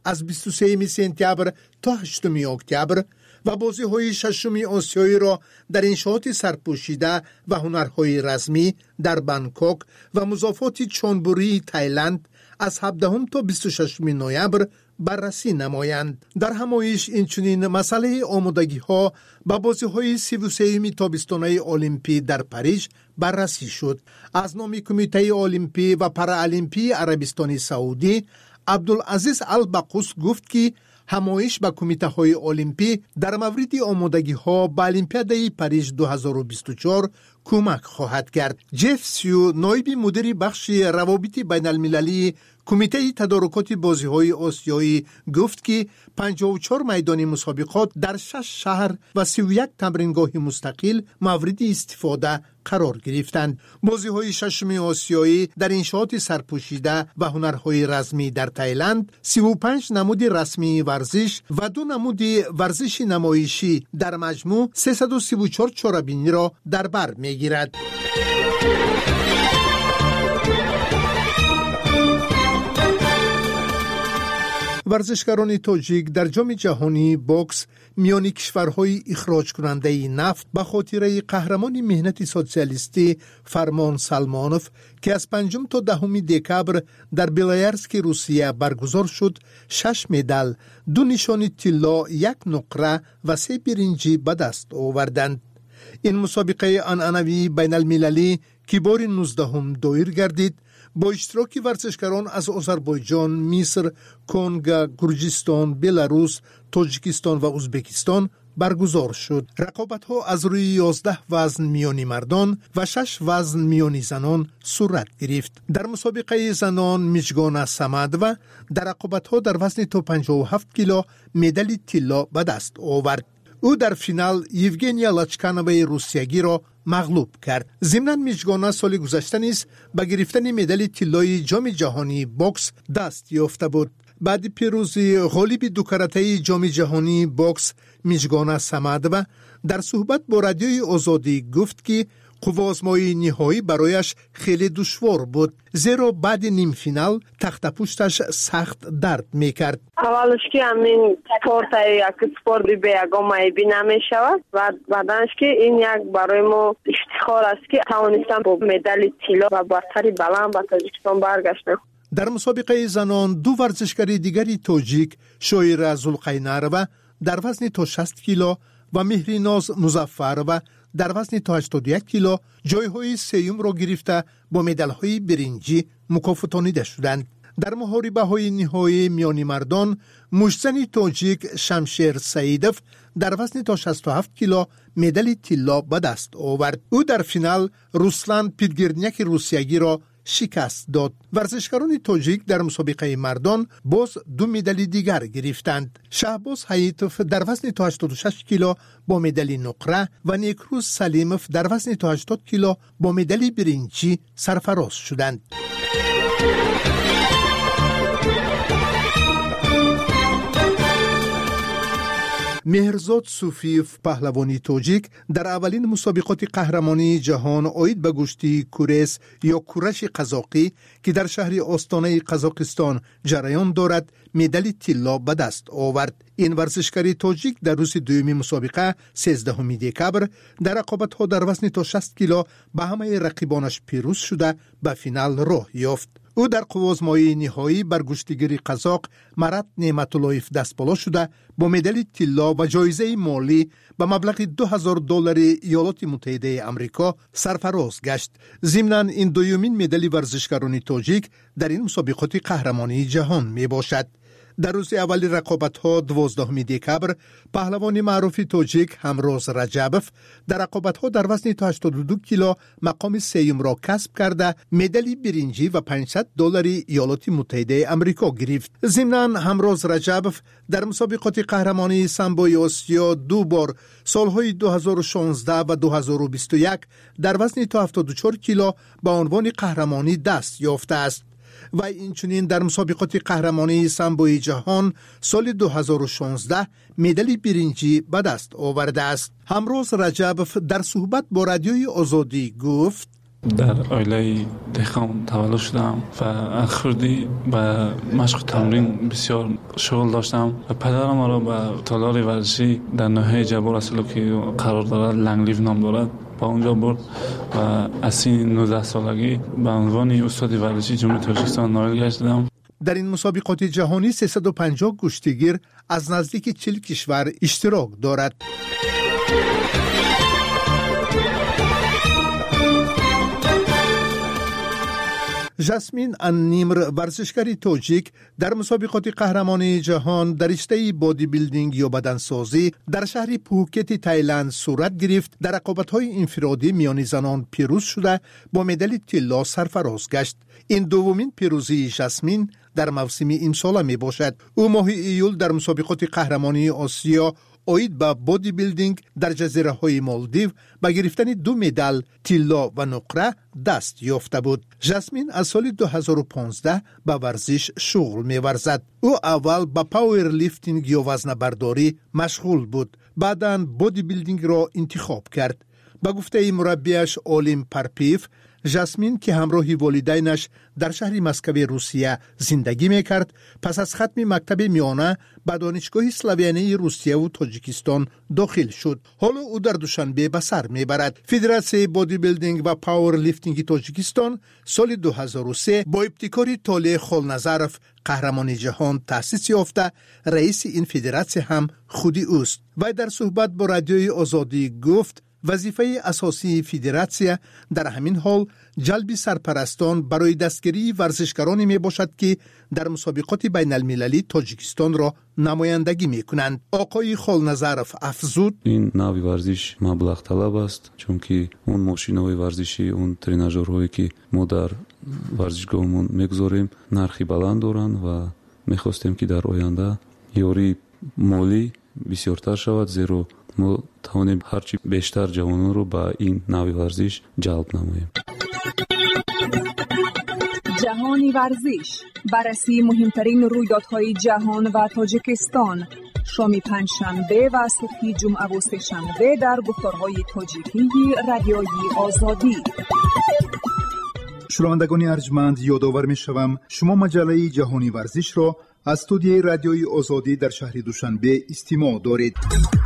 D: از بیست و سوم سپتامبر تا هشتم اکتبر و بازی های ششم آسیایی را در انشاءات سرپوشیده و هنرهای رسمی در بانکوک و مضافات چونبوری تایلند از هفدهم تا بیست و ششم نوامبر بررسی نمایند. در همایش اینچنین مسئله آمادگی ها به بازی های سی و سوم تابستانه المپی در پاریژ بررسی شد. از نام کمیته المپی و پارالمپی عربستان سعودی عبدالعزیز البقوس گفت که همایش با کمیته های المپی در مورد آمادگی ها به المپیادای پاریژ دو هزار و بیست و چهار کمک خواهد کرد. جف سیو نایب مدیر بخش روابط بین المللی کمیته تدارکات بازی های آسیایی گفت که پنجاه و چهار میدان مسابقات در شش شهر و سی و یک تمرینگاه مستقل مورد استفاده قرار گرفتند. بازی های ششم آسیایی در انشاءات سرپوشیده و هنرهای رسمی در تایلند، سی و پنج نمود رسمی ورزش و دو نمود ورزش نمایشی در مجموع سیصد و سی و چهار چاره‌بینی را در بر میگیرد. ورزشکاران تاجیک در جام جهانی بوکس میان کشورهای اخراج کننده نفت به خاطر قهرمان مهنت سوسیالیستی فرمان سلمانوف که از پنجم تا دهم دکبر در بلایرسک روسیه برگزار شد، شش مدال، دو نشان طلا، یک نقره و سه برنجی به دست آوردند. این مسابقه عنعنوی بین المللی که بار نوزدهم دایر گردید با اشتراک ورزشکاران از آذربایجان، مصر، کنگو، گرجستان، بلاروس، تاجیکستان و ازبکستان برگزار شد. رقابت‌ها از روی یازده وزن میانی مردان و شش وزن میانی زنان صورت گرفت. در مسابقه زنان میجگان سمد و در رقابت‌ها در وزن تا پنجاه و هفت کیلو مدال طلا به دست آورد. او در فینال یوگنیا لاچکانوای روسیگی را مغلوب کرد. ضمناً میجگانه سال گذشته نیز به گرفتن مدال طلای جام جهانی بوکس دست یافته بود. بعد پیروزی غالب دو کرته جام جهانی بوکس میجگانه سمد و در صحبت با رادیوی آزادی گفت که قوازمای نهایی برایش خیلی دشوار بود، زیرا بعد نیم فینال تخت پشتش سخت درد میکرد.
F: اولش که همین سپورت یک سپورت به یکم معیبی نمیشود و بعدش که این یک برای ما افتخار است که توانستم با مدال طلا و برتری بلند به تاجیکستان برگشتم.
D: در مسابقه زنان دو ورزشکار دیگری تاجیک، شویره زلقینروا در وزن تا شصت کیلو و مهریناز مظفر و در وزن تا هشتاد و یک کیلو جایهای سیوم را گرفته با مدال‌های برنجی مکافاتانیده شدند. در محاربه‌های نهایی میان مردان، مشتزن تاجیک شمشیر سعیدوف در وزن تا شصت و هفت کیلو مدال طلا به دست آورد. او در فینال روسلان پیدگرنیک روسیگی را شکست داد. ورزشکاران تاجیک در مسابقه مردان باز دو مدال دیگر گرفتند. شهباز حییتوف در وزن تا هشتاد و شش کیلو با مدال نقره و نیکروز سلیموف در وزن تا هشتاد کیلو با مدال برنجی سرفراز شدند. مهرزاد صوفیف پهلوانی تاجیک در اولین مسابقات قهرمانی جهان آید به گشتی کورس یا کورش قزاقی که در شهر آستانه قزاقستان جریان دارد مدال طلا به دست آورد. این ورزشکاری تاجیک در روز دومی مسابقه سیزدهم دکبر در رقابت‌ها در وزن تا شصت کیلو به همه رقیبانش پیروز شده به فینال راه یافت. او در قوازمای نهایی بر گشتیگری قزاق مرد نعمت‌اللهیف دست بالا شده با مدال طلا و جایزه مالی به مبلغ دو هزار دلار ایالات متحده آمریکا سرفراز گشت. ضمناً این دومین مدال ورزشکاران تاجیک در این مسابقات قهرمانی جهان می باشد. در روز اول رقابت‌ها دوازدهم دکبر پهلوان معروف تاجیک همروز رجبوف در رقابت‌ها در وزن تا هشتاد و دو کیلو مقام سیوم را کسب کرده مدال برنجی و پانصد دلار ایالات متحده آمریکا گرفت. ضمناً همروز رجبوف در مسابقات قهرمانی سامبوی آسیا دو بار سالهای دو هزار و شانزده و دو هزار و بیست و یک در وزن تا هفتاد و چهار کیلو به عنوان قهرمانی دست یافته است. و اینچنین در مسابقات قهرمانی سامبوی جهان سال دو هزار و شانزده مدال برنجی به دست آورده است. همروز رجبوف در صحبت با رادیوی آزادی گفت:
G: در عائله دهقان تولد شدم و اخردی به مشق تمرین بسیار شغل داشتم و پدرم را به تالار ورزشی در ناحیه جبار اصلو که قرار دارد لنگلیو نام دارد با اونجا برد و از سن نوزده سالگی به عنوان استاد ورزشی جمهوری تاجیکستان نایل گشتم.
D: در این مسابقات جهانی سیصد و پنجاه کشتیگیر از نزدیک چهل کشور اشتراک دارد. جاسمین انیمر ورزشکاری تاجیک در مسابقات قهرمانی جهان در رشته بادی بیلدینگ یا بدنسازی در شهر پوکت تایلند صورت گرفت. در رقابت‌های انفرادی میان زنان پیروز شده با مدال طلا سرفراز گشت. این دومین پیروزی جاسمین در موسم امسال می باشد. او ماه ایول در مسابقات قهرمانی آسیا اوید به بادی بیلدینگ در جزیره های مالدیو با گرفتن دو مدال طلا و نقره دست یافته بود. جاسمین از سال دو هزار و پانزده به ورزش شغل می ورزد. او اول با پاور لیفتینگ یا وزن برداری مشغول بود. بعداً بادی بیلدینگ را انتخاب کرد. با گفته مربیش اولیم پرپیف، جاسمین که همراه والدینش در شهر مسکو روسیه زندگی میکرد، پس از ختم مکتب میانه به دانشگاه اسلاویانه روسیه و تاجیکستان داخل شد. حالا او در دوشنبه به سر میبرد. فدراسیون بادی بیلدینگ و پاور لیفتینگ تاجیکستان سال دو هزار و سه با ابتکار طالع خالنظرف قهرمان جهان تأسیس یافته. رئیس این فدراسیون هم خودی اوست. و در صحبت با رادیوی آزادی گفت وظیفه اساسی فدراسیون در همین حال جلب سرپرستان برای دستگیری ورزشکارانی می باشد که در مسابقات بین المللی تاجیکستان را نمایندگی می کنند. آقای خالنظرف افزود
H: این نوع ورزش مبلغ طلب است، چون که اون ماشین‌های ورزشی، اون تریناژورهایی که ما در ورزشگاهمون میگذاریم نرخی بلند دارند و میخواستیم که در آینده یاری مالی بسیارتر شود، زیرا ما توانیم هرچی بیشتر جوانان رو به این نوع ورزش جلب نماییم.
C: جهانی ورزش، بررسی مهمترین رویدادهای جهان و تاجیکستان، شام پنجشنبه و صبح جمعه و سه‌شنبه در گفتارهای تاجیکی رادیوی آزادی.
D: شنوندگان ارجمند، یادآور می‌شوم شما مجله جهانی ورزش را از استودیوی رادیوی آزادی در شهر دوشنبه استماع دارید.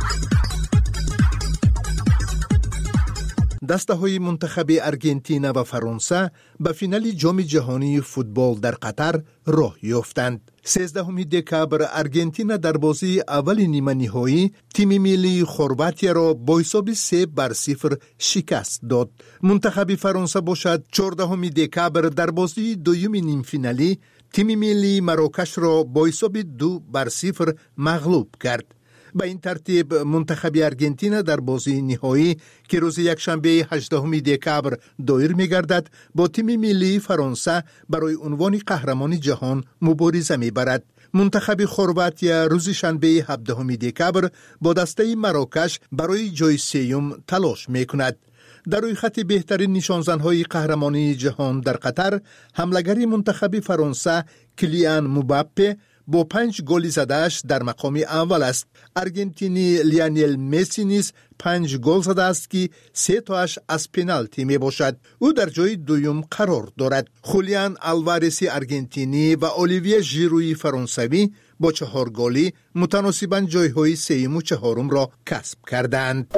D: دسته های منتخب ارژانتین و فرانسه به فینال جام جهانی فوتبال در قطر راه یافتند. سیزدهم دکبر ارژانتین در بازی اول نیمه نهایی تیم ملی خرواتیا را با حساب سه بر صفر شکست داد. منتخب فرانسه باشد چهاردهم دکبر در بازی دوم نیم فینالی تیم ملی مراکش را با حساب دو بر صفر مغلوب کرد. به این ترتیب منتخب ارژانتین در بازی نهایی که روز یکشنبه هجدهم دکبر دایر می‌گردد با تیم ملی فرانسه برای عنوان قهرمان جهان مبارزه می‌برد. منتخب خرواتیا روز شنبه هفدهم دکبر با دسته مراکش برای جای سوم تلاش می‌کند. در روی خط بهترین نشانزن‌های قهرمانی جهان در قطر حمله‌گر منتخب فرانسه کلیان مباپه با پنج گل زدهش در مقام اول است. ارژانتینی لیونل مسی نیز پنج گل زده است که سه تاش از پنالتی می باشد. او در جای دوم قرار دارد. خولیان آلوارز ارژانتینی و اولیویه ژیروی فرانسوی با چهار گلی متناسباً جایهای سوم و چهارم را کسب کردند.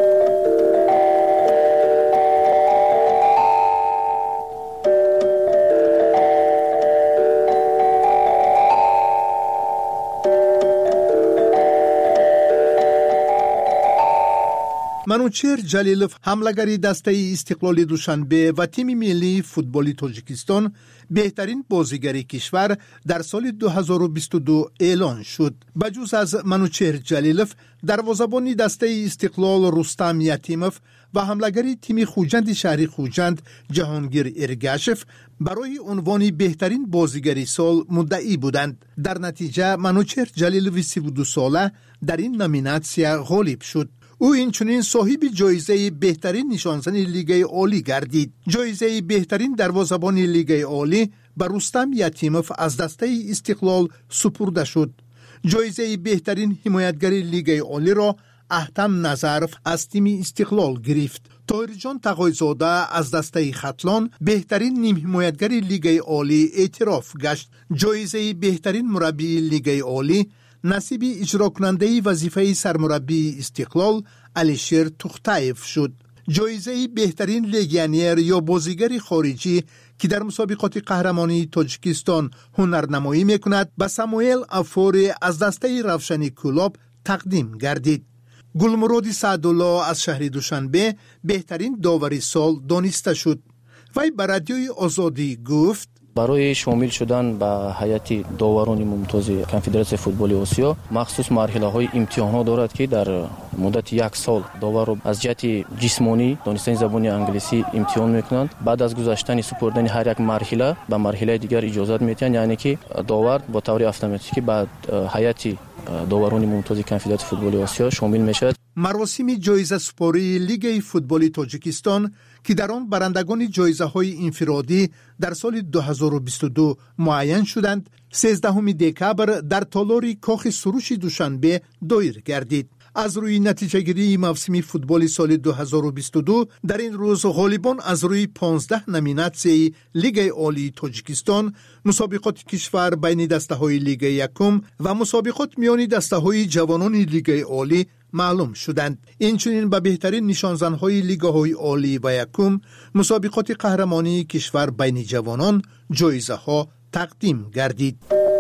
D: منوچهر جلیلوف حمله‌گر دسته استقلال دوشنبه و تیم ملی فوتبال تاجیکستان بهترین بازیگر کشور در سال دو هزار و بیست و دو اعلان شد. بجز از منوچهر جلیلوف، دروازه‌بان دسته استقلال رستم یتیموف و حمله‌گر تیم خوجند شهری خوجند جهانگیر ارگاشف برای عنوان بهترین بازیگر سال مدعی بودند. در نتیجه منوچهر جلیلوف سی و دو ساله در این نامیناسیون غالب شد. او اینچنین صاحب جایزه بهترین نشانزن لیگ عالی گردید. جایزه بهترین دروازه‌بان لیگ عالی به رستم یتیموف از دسته استقلال سپرده شد. جایزه بهترین حمایتگر لیگ عالی را احتم نظرف از تیم استقلال گرفت. طاهر جان تقایزاده از دسته خطلان بهترین نیم حمایتگر لیگ عالی اعتراف گشت. جایزه بهترین مربی لیگ عالی نصیب اجرا کننده وظیفه سرمربی استقلال علیشیر توختایف شد. جایزه بهترین لگیونر یا بازیگر خارجی که در مسابقات قهرمانی تاجیکستان هنرنمایی میکند به ساموئل افوری از دسته روشنی کلاب تقدیم گردید. گلمرود سعدالله از شهر دوشنبه بهترین داوری سال دانسته شد. وی به رادیوی آزادی گفت
I: برای شامل شدن به هیئت داوران ممتاز کنفدراسیون فوتبال آسیا مخصوص مرحله های امتحان دارد که در مدت یک سال داور را از جهت جسمانی دانستن زبان انگلیسی امتحان میکنند. بعد از گذشتن سپردن هر یک مرحله به مرحله دیگر اجازت میتن، یعنی که داور با طور اتوماتیکی بعد هیئت داوران ممتاز کنفدراسیون فوتبال آسیا شامل میشد.
D: مراسم جایزه سپاری لیگ فوتبال تاجیکستان که در آن برندگان جایزه های انفرادی در سال دو هزار و بیست و دو معین شدند، سیزدهم دکبر در تالار کاخ سروش دوشنبه دایر گردید. از روی نتیجه گیری موسم فوتبال سال دو هزار و بیست و دو در این روز غالبان از روی پانزده نامیناسیون لیگ عالی تاجیکستان، مسابقات کشور بین دسته های لیگ یکم و مسابقات میان دسته های جوانان لیگ عالی معلوم شدند. اینچنین به بهترین نشانزن‌های لیگ‌های عالی و یکم، مسابقات قهرمانی کشور بین جوانان جایزه ها تقدیم گردید.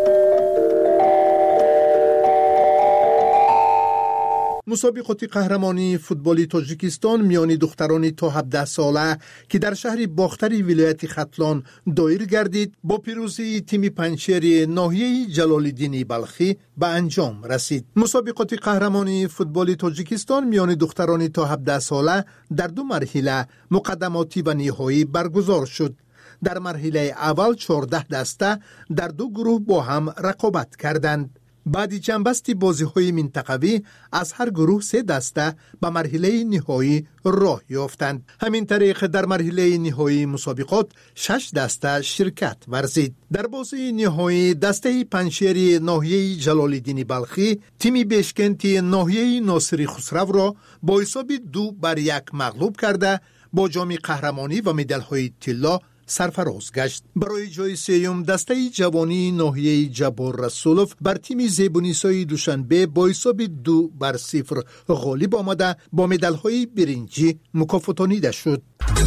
D: مسابقات قهرمانی فوتبال تاجیکستان میان دختران تا هفده ساله که در شهر باختری ولایت ختلان دایر گردید با پیروزی تیم پنچیر ناحیه جلال‌الدین بلخی به انجام رسید. مسابقات قهرمانی فوتبال تاجیکستان میان دختران تا هفده ساله در دو مرحله مقدماتی و نهایی برگزار شد. در مرحله اول چهارده دسته در دو گروه با هم رقابت کردند. بعد جنبست بازی‌های منطقوی از هر گروه سه دسته به مرحله نهایی راه یافتند. همین طریق در مرحله نهایی مسابقات شش دسته شرکت ورزید. در بازی نهایی دسته پنشیر ناحیه جلال‌الدین بلخی تیم بشکنتی ناحیه ناصری خسرو را با حساب دو بر یک مغلوب کرده با جام قهرمانی و مدال‌های طلا سرفراز گشت. برای جای سیوم دسته جوانی ناحیه جبار رسولف بر تیم زیبونیسای دوشنبه با حساب دو بر صفر غالب آمده با مدال‌های برنجی مکافاتانیده شد.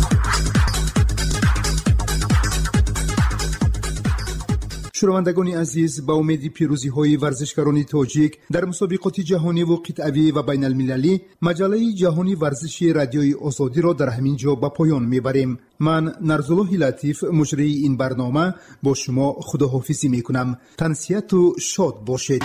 D: شنوندگان عزیز، با امید پیروزی های ورزشکاران تاجیک در مسابقات جهانی و قطعی و بین المللی، مجله جهانی ورزشی رادیوی آزادی را در همین جا به پایان میبریم. من نرزالله لطیف مجری این برنامه با شما خداحافظی میکنم. تنسیت و شاد باشید.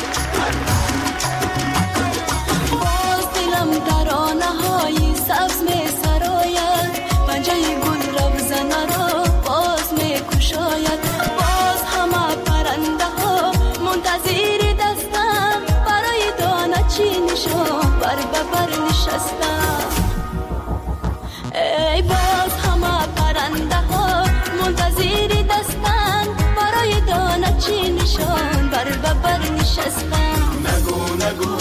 J: ای باز همه پرنده ها منتظر دستن برای دانه چی نشان بر ببر نشستن. نگو نگو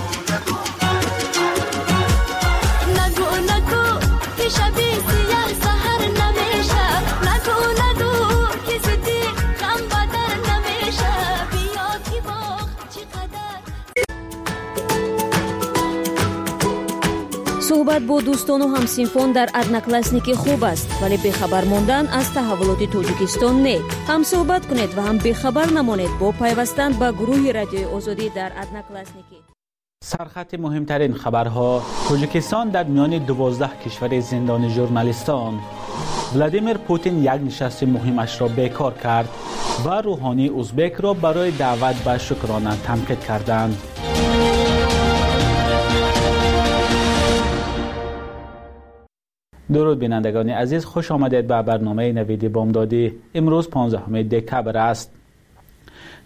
J: نگو نگو که شبی سیاه سهر نمیشه. نگو نگو که زدی غم بدر نمیشه. بیا که باخت چقدر.
R: صحبت با دوستان و همسینفون در ادناکلاسنیکی خوب است، ولی بخبر ماندن از تحولات تاجیکستان نه. هم صحبت کنید و هم بخبر نمانید با پیوستن به گروه رادیوی آزادی در ادناکلاسنیکی.
K: سرخط مهمترین خبرها: تاجیکستان در میان دوازده کشور زندان ژورنالیستان. ولادیمیر پوتین یک نشست مهمش را بیکار کرد و روحانی ازبک را برای دعوت به شکرانه تنقید کردند. درود بینندگان عزیز، خوش آمدید به برنامه نوید بامدادی. امروز پانزدهم دکبر است.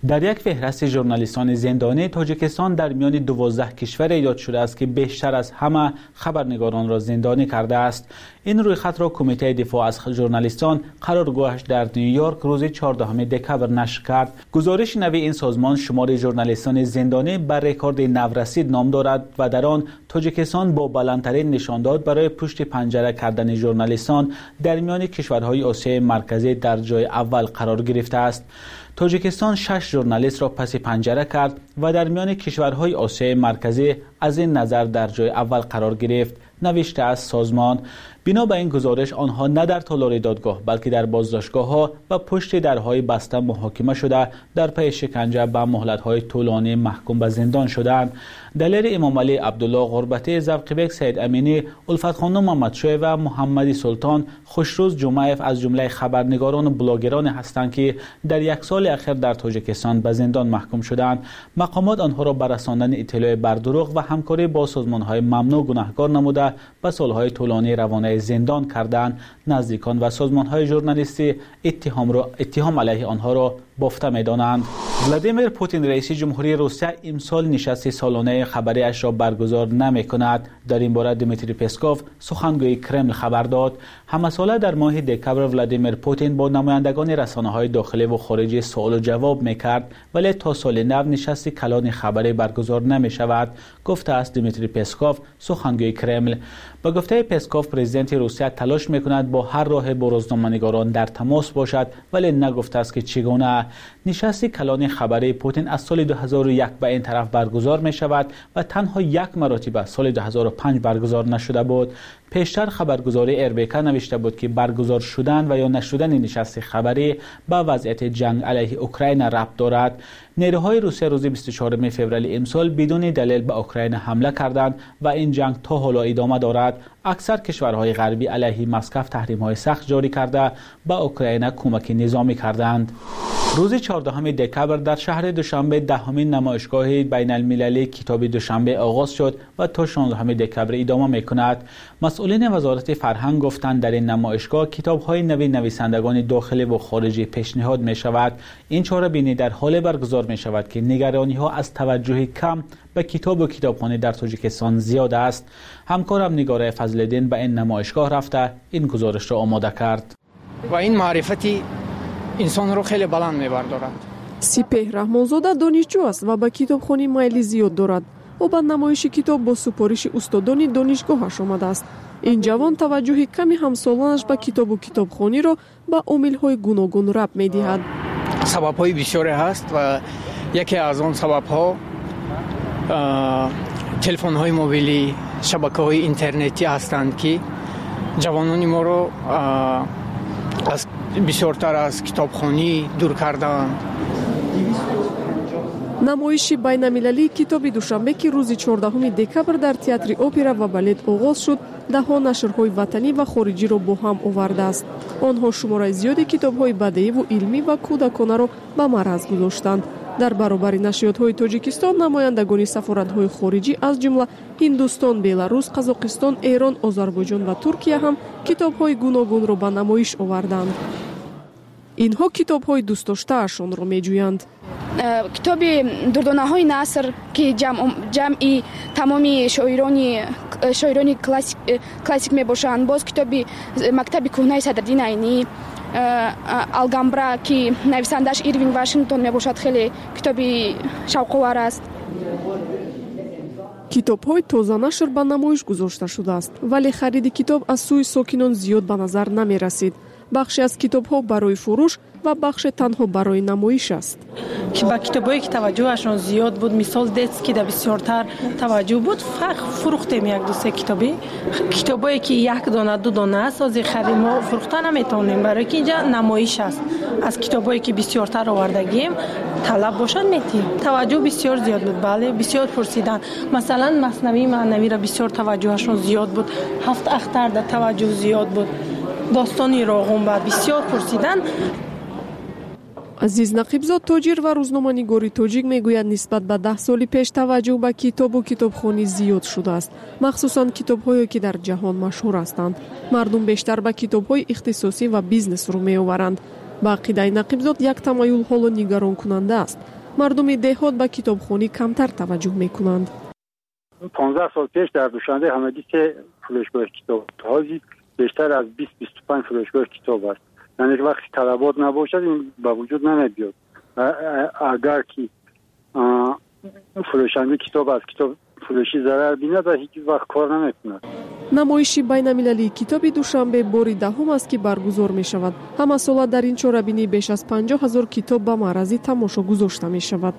K: در یک فهرست ژورنالیستان زندانی، تاجیکستان در میان دوازده کشور ایجاد شده است که بیشتر از همه خبرنگاران را زندانی کرده است. این رویخط را کمیته دفاع از ژورنالیستان قرارگاهش در نیویورک روز چهاردهم دکبر نشر کرد. گزارش نوی این سازمان شمار ژورنالیستان زندانی بر رکورد نو رسید نام دارد و در آن تاجیکستان با بلندترین نشانداد برای پشت پنجره کردن ژورنالیستان در میان کشورهای آسیای مرکزی در جای اول قرار گرفته است. تاجیکستان شش ژورنالیست را پس پنجره کرد و در میان کشورهای آسیای مرکزی از این نظر در جای اول قرار گرفت. نوشته از سازمان بنا به این گزارش آنها نه در تالار دادگاه بلکه در بازداشتگاه ها و پشت درهای بسته محاکمه شده در پی شکنجه به مهلت های طولانی محکوم به زندان شدند. دلیر امام علی عبدالله غربتی، زوقبک سید امینی، الفت خانم محمدشاه و محمدی سلطان خوشروز جمعیف از جمله خبرنگاران و بلاگران هستند که در یک سال اخیر در تاجیکستان به زندان محکوم شدند. مقامات آنها را بر رساندن اطلاع بر دروغ و همکاری با سازمان‌های ممنوع گناهکار نموده به سالهای طولانی روانه زندان کردند. نزدیکان و سازمان‌های ژورنالیستی اتهام را اتهام علیه آنها را بافته می‌دانند. ولادیمیر پوتین رئیس جمهوری روسیه امسال نشست سالانه خبریش را برگزار نمی‌کند. در این باره دیمیتری پسکوف سخنگوی کرمل خبر داد. همساله در ماه دکبر ولادیمیر پوتین با نمایندگان رسانه‌های داخلی و خارجی سوال و جواب می‌کرد، ولی تا سال نو نشست کلان خبری برگزار نمی‌شود، گفته است دیمیتری پسکوف سخنگوی کرمل. با گفته پسکوف پرزیدنت روسیه تلاش می‌کند با هر راه با روزنامه‌نگاران در تماس باشد، ولی نگفته است که چگونه. نشست کلان خبری پوتین از سال دو هزار و یک به این طرف برگزار می شود و تنها یک مرتبه سال دو هزار و پنج برگزار نشده بود. پیشتر خبرگزاری اربیکا نوشته بود که برگزار شدن و یا نشدن نشست خبری به وضعیت جنگ علیه اوکراین ربط دارد. نیروهای روسیه روز بیست و چهارم فوریه امسال بدون دلیل به اوکراین حمله کردند و این جنگ تا حالا ادامه دارد. اکثر کشورهای غربی علیه مسکو تحریم‌های سخت جاری کرده به اوکراین کمک نظامی کردند. روز چهاردهم دکبر در شهر دوشنبه دهمین نمایشگاه بین المللی کتاب دوشنبه آغاز شد و تا شانزدهم دکبر ادامه می‌کند. مسئولین وزارت فرهنگ گفتند در این نمایشگاه کتاب‌های نوی نویسندگان داخلی و خارجی پیشنهاد می‌شود. این چاره‌بینی در حال برگزار می‌شود که نگرانی‌ها از توجه کم به کتاب و کتابخانه در تاجیکستان زیاد است. همکارم نگار فضل‌الدین به این نمایشگاه رفته این گزارش را آماده کرد.
L: و این معرفتی انسان رو خیلی بلند می‌بردارد.
N: سپهر رحمانزاده دانشجو است و به کتابخانه میلی زیاد دارد. او به نمایش کتاب با سپارش استادان دانشگاهش آمده است. این جوان توجه کمی همسالانش به کتاب و کتابخانه را به عامل‌های گوناگون ربط می‌دهد.
L: سبب‌های بسیاری هست و یکی از آن سبب‌ها تلفن‌های موبیلی، شبکه‌های اینترنتی هستند که جوانان ما رو از بسیارتر از کتابخانه دور کردند.
N: نمایش بین‌المللی کتاب دوشنبه که روز چهاردهم دکبر در تئاتر اپرا و بالت آغاز شد، ده‌ها نشرهای وطنی و خارجی را با هم آورده است. آنها شماره زیادی کتاب‌های بدیعی و علمی و کودکانه را به معرض گذاشتند. در برابر نشریات‌های تاجیکستان نمایندگان سفارت‌های خارجی از جمله هندوستان، بلاروس، قزاقستان، ایران، آذربایجان و ترکیه هم کتاب‌های گوناگون را به نمایش آوردند. اینها کتاب‌های دوست داشته‌شان را می‌جویند.
P: کتاب دردانه‌های نثر که جمع جمعی تمامی شاعرانی شاعرانی کلاسیک کلاسیک میباشند. باز کتاب مکتب کهنه صدرالدین عینی، الگامبرا که نویسندش ایروین واشنگتن میباشد، خیلی کتابی شوق‌آور است.
N: کتاب‌های تازه نشر به نمایش گذاشته شده است، ولی خرید کتاب از سوی ساکنان زیاد به نظر نمی‌رسید. بخشی از کتاب‌ها برای فروش و بخش تنها برای نمایش است.
Q: که با کتابایی که توجهشون زیاد بود، مثال دست که بسیارتر توجه بود، فقط فروختیم یک دو سه کتابی. کتابایی که یک دانه دو دانه است از خرید ما فروخته نمیتونیم، برای که اینجا نمایش است. از کتابایی که بسیارتر آوردگیم طلب باشن میتیم. توجه بسیار زیاد بود، بله بسیار پرسیدن. مثلا مثنوی معنوی را بسیار توجهشون زیاد بود، هفت اختر در توجه زیاد بود. داستانی راغون بعد بسیار پرسیدن.
N: عزیز نقیبزاد تاجر و روزنامه‌نگاری تاجیک میگوید نسبت به ده سال پیش توجه به کتاب و کتابخوانی زیاد شده است، مخصوصاً کتاب‌هایی که در جهان مشهور هستند. مردم بیشتر به کتاب‌های اختصاصی و بیزنس رو می‌آورند. ба ақидаи нақибзод як тамоюл ҳоло нигаронкунанда аст. мардуми деҳот ба китобхонӣ камтар таваҷҷӯҳ мекунанд.
M: پانزده سال پیش در دوشنبه همگی که فروشگاه کتاب تازی بیشتر از بیست تا بیست و پنج فروشگاه کتاب است. یعنی وقتی طلبات نباشد این به وجود نمیاد. اگر که فروشنده کتاب از کتاب فروشی ضرر بیند و هیچ وقت کار نمیکند.
N: намоиши байналмилалии китоби душанбе бори даҳум аст ки баргузор мешавад. ҳамасола дар ин чорабинӣ беш аз панҷоҳ ҳазор китоб ба маърази тамошо гузошта мешавад.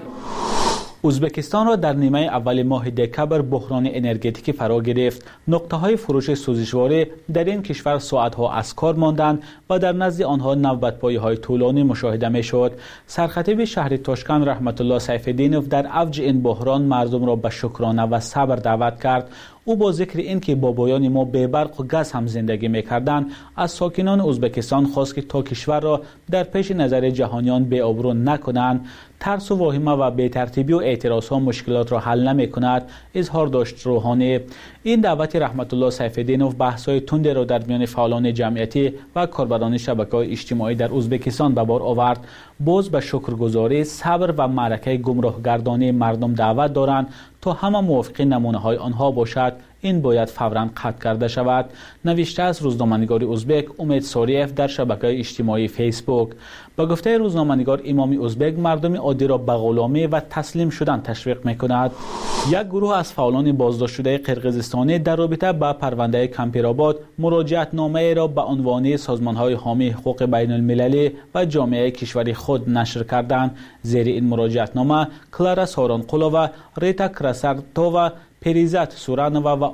K: ازبکستان را در نیمه اول ماه دکبر بحران انرژتیکی فرا گرفت. نقطه‌های فروش سوزشواره در این کشور ساعت‌ها از کار ماندند و در نزد آنها نوبت‌پایی‌های طولانی مشاهده می‌شد. سرخطیب شهر تاشکند رحمت الله سیف‌الدینوف در اوج این بحران مردم را به شکرانه و صبر دعوت کرد. او با ذکر این که بابایان ما به برق و گاز هم زندگی می‌کردند از ساکنان ازبکستان خواست که تا کشور را در پیش نظر جهانیان بی‌آبرو نکنند. ترس و واهمه و بی‌ترتیبی و اعتراض‌ها مشکلات را حل نمی‌کند، اظهار داشت روحانی. این دعوت رحمت الله سیف‌الدینوف بحث‌های تند را در میان فعالان جمعیتی و کاربران شبکه‌های اجتماعی در ازبکستان به بار آورد. باز به شکرگزاری، صبر و معرکه گمراهگردانی مردم دعوت دارند تا همه موافق نمونه‌های آنها باشد. این باید فوراً قطع کرده شود، نوشته از روزنامه‌نگار ازبک امید ساریف در شبکه اجتماعی فیسبوک. با گفته روزنامه‌نگار امام ازبک مردم عادی را به غلامی و تسلیم شدن تشویق می‌کند. یک گروه از فعالان بازداشت شده قرقیزستانی در رابطه با پرونده کمپیرآباد مراجعتنامه را به عنوان سازمان‌های حامی حقوق بین‌المللی و جامعه کشوری خود نشر کردند. زیر این مراجعتنامه کلارا سارانقولووا، ریتا کراسرتووا، پریزت سورانووا و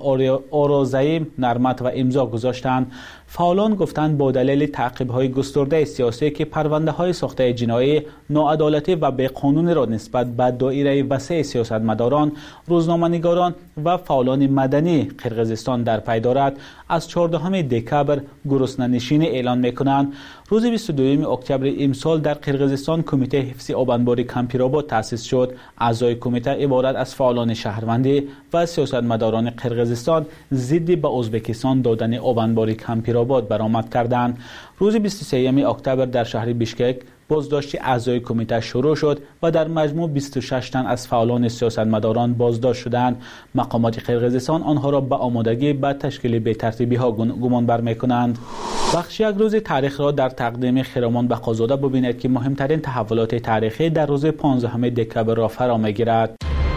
K: آرازیم نرمت و امضا گذاشتند. فعالان گفتند با دلیل تعقیب‌های گسترده سیاسی که پرونده‌های ساخته جنایی ناعدالتی و بی‌قانونی را نسبت به دایره وسیع سیاستمداران، روزنامه‌نگاران و فعالان مدنی قرقیزستان در پی دارد، از چهاردهم دکبر گرسنه‌نشینی اعلان می‌کنند. روز بیست و دوم اکتبر امسال در قرقیزستان کمیته حفظ آبانباری کمپیرآباد تأسیس شد. اعضای کمیته عبارت از فعالان شهروندی و سیاستمداران قرقیزستان ضد به ازبکستان دادن آبانباری کمپیرآباد برآمد کردند. روز بیست و سوم اکتبر در شهر بیشکک بازداشت اعضای کمیته شروع شد و در مجموع بیست و شش تن از فعالان سیاستمداران بازداشت شدند. مقامات قرقیزستان آنها را به آمادگی به تشکیل بی‌ترتیبی‌ها گمان بر می‌کنند. بخش یک روز تاریخ را در تقدیم خرامان بقازاده ببینید که مهمترین تحولات تاریخی در روز پانزدهم دکبر را فرا می‌گیرد.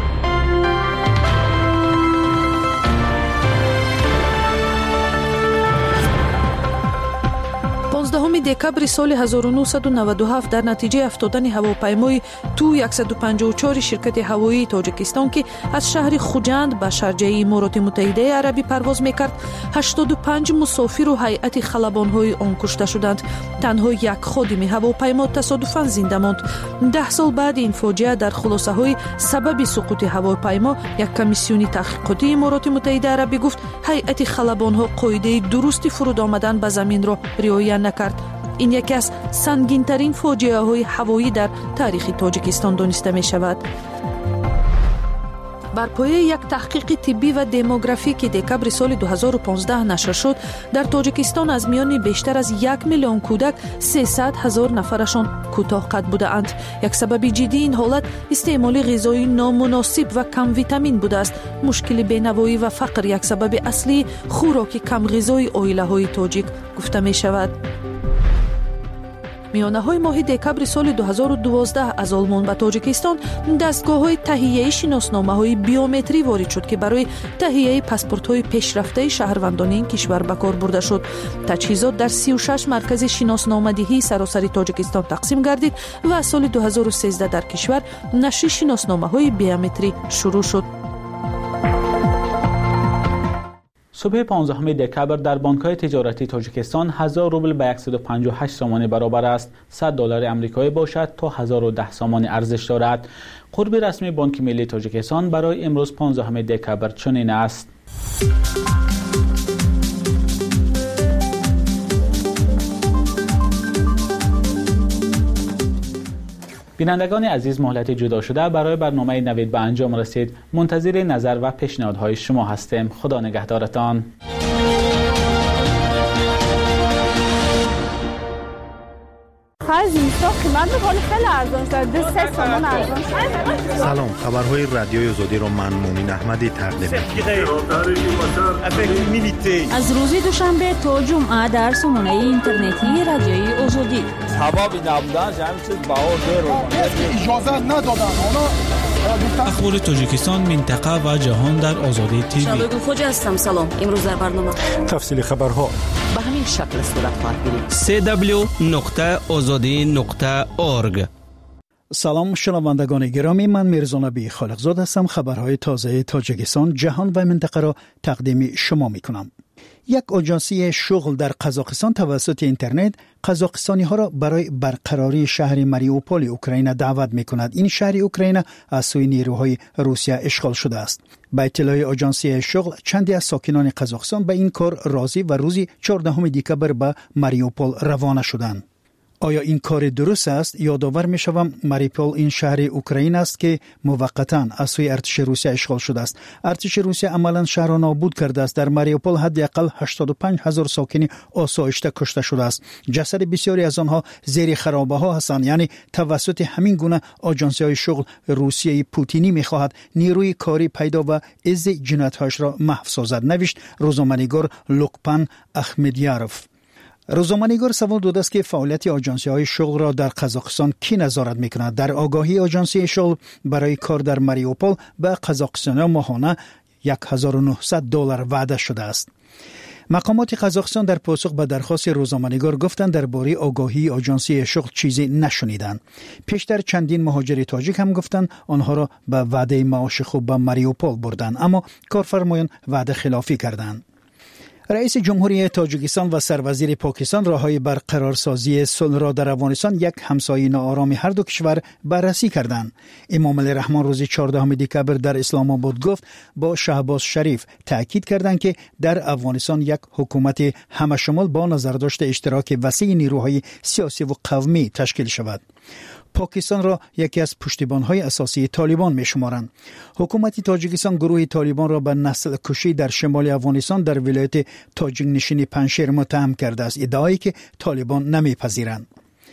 O: پانزدهم دکبر سال هزار و نهصد و نود و هفت در نتیجه افتادن هواپیمای تو صد و پنجاه و چهار شرکت هوایی تاجیکستان که از شهر خوجند به شارجه امارات متحده عربی پرواز میکرد، هشتاد و پنج مسافر و هیئت خلبان‌های آن کشته شدند. تنها یک خادم هواپیما تصادفاً زنده ماند. ده سال بعد این فاجعه در خلاصه‌های سبب سقوط هواپیما، یک کمیسیون تحقیقاتی امارات متحده عربی گفت هیئت خلبان‌ها قاعده درست فرود آمدن به زمین را رعایت نکرد. این یکی از سنگین‌ترین فاجعه‌های هوایی در تاریخ تاجیکستان دانسته می‌شود. بر پایه یک تحقیق طبی و دموگرافی که دکبر سال دو هزار و پانزده نشر شد، در تاجیکستان از میان بیشتر از یک میلیون کودک سیصد هزار نفرشان کوتاه قد بودند. یک سبب جدی این حالت استعمال غذای نامناسب و کم ویتامین بوده است. مشکل بینوایی و فقر یک سبب اصلی خوراک کم غذای عائله‌های تاجیک گفته می شود. میانه های ماه دکبر سال دو هزار و دوازده از آلمان به تاجیکستان دستگاه های تهیه شناسنامه های بیومتری وارد شد که برای تهیه پاسپورت های پیشرفته شهروندان این کشور به کار برده شد. تجهیزات در سی و شش مرکز شناسنامه دهی سراسر تاجیکستان تقسیم گردید و از سال دو هزار و سیزده در کشور نشر شناسنامه های بیومتری شروع شد.
K: صبح پانزدهم دکبر در بانک‌های تجارتی تاجیکستان هزار روبل به صد و پنجاه و هشت سامانه برابر است. صد دلار آمریکایی باشد تا هزار و ده سامانه ارزش دارد. قرب رسمی بانک ملی تاجیکستان برای امروز پانزدهم دکبر چنین است. بینندگان عزیز، مهلت جدا شده برای برنامه نوید به انجام رسید. منتظر نظر و پیشنهادهای شما هستیم. خدا نگهدارتان.
P: آخر زمستان قیمت میکنه خیلی ارزان شده، سه سامان ارزان شده.
B: سلام، خبرهای رادیوی آزادی رو من مومین احمدی تقدیم می‌کنم.
R: از روز دوشنبه تا جمعه در سامانه اینترنتی رادیوی آزادی.
S: حبابی نبودن همین چیز باور رو
T: اجازه ندادن.
U: اخبار تاجیکستان، منطقه و جهان در آزادی تیوی.
V: شباب خوش هستم. سلام. امروز در برنامه
Y: تفصیل خبرها
V: به همین شکل صورت خواهد گرفت.
U: سه دبلیو نقطه آزادی نقطه اورگ.
Z: سلام شنوندگان گرامی، من میرزا نبی خالقزاد هستم. خبرهای تازه تاجیکستان، جهان و منطقه را تقدیم شما میکنم. یک آژانسی شغل در قزاقستان توسط اینترنت قزاقستانی ها را برای برقراری شهر ماریوپول اوکراین دعوت می کند. این شهر اوکراین از سوی نیروهای روسیه اشغال شده است. با اطلاع آژانسی شغل، چندی از ساکنان قزاقستان به این کار راضی و روزی چهاردهم دسامبر به ماریوپول روانه شدند. آیا این کار درست است؟ یادآور می شوم ماریوپول این شهر اوکراین است که موقتا از سوی ارتش روسیه اشغال شده است. ارتش روسیه عملا شهر را نابود کرده است. در ماریوپول حداقل هشتاد و پنج هزار ساکن آسایشته کشته شده است. جسد بسیاری از آنها زیر خرابه ها هستند. یعنی توسط همین گونه آژانسی های شغل روسیه پوتینی می خواهد نیروی کاری پیدا و از جنایت‌هاش را محو سازد، نوشت روزنامه‌نگار لوکپان احمدیاروف. روزنامه‌نگار سوال داده است که فعالیت آژانسی‌های شغل را در قزاقستان کی نظارت می‌کند؟ در آگاهی آژانسی شغل برای کار در ماریوپول به قزاقستانیان ماهانه هزار و نهصد دلار وعده شده است. مقامات قزاقستان در پاسخ به درخواست روزنامه‌نگار گفتند درباره آگاهی آژانسی شغل چیزی نشنیدند. پیشتر چندین مهاجر تاجیک هم گفتند آنها را به وعده معاش خوب به ماریوپول بردند، اما کارفرمایان وعده خلافی کردند. رئیس جمهوری تاجیکستان و سروزیر پاکستان راههای برقرارسازی صلح را در افغانستان، یک همسایه ناآرام هر دو کشور، بررسی کردند. امام الرحمن روز چهاردهم دسامبر در اسلام آباد گفت با شهباز شریف تاکید کردند که در افغانستان یک حکومت همه‌شمول با نظرداشت اشتراک وسیع نیروهای سیاسی و قومی تشکیل شود. پاکستان را یکی از پشتیبان‌های اساسی طالبان می‌شمارند. حکومت تاجیکستان گروه طالبان را به نسل کشی در شمال افغانستان در ولایت تاجیک نشین پنشیر متهم کرده است، ادعایی که طالبان نمی‌پذیرند.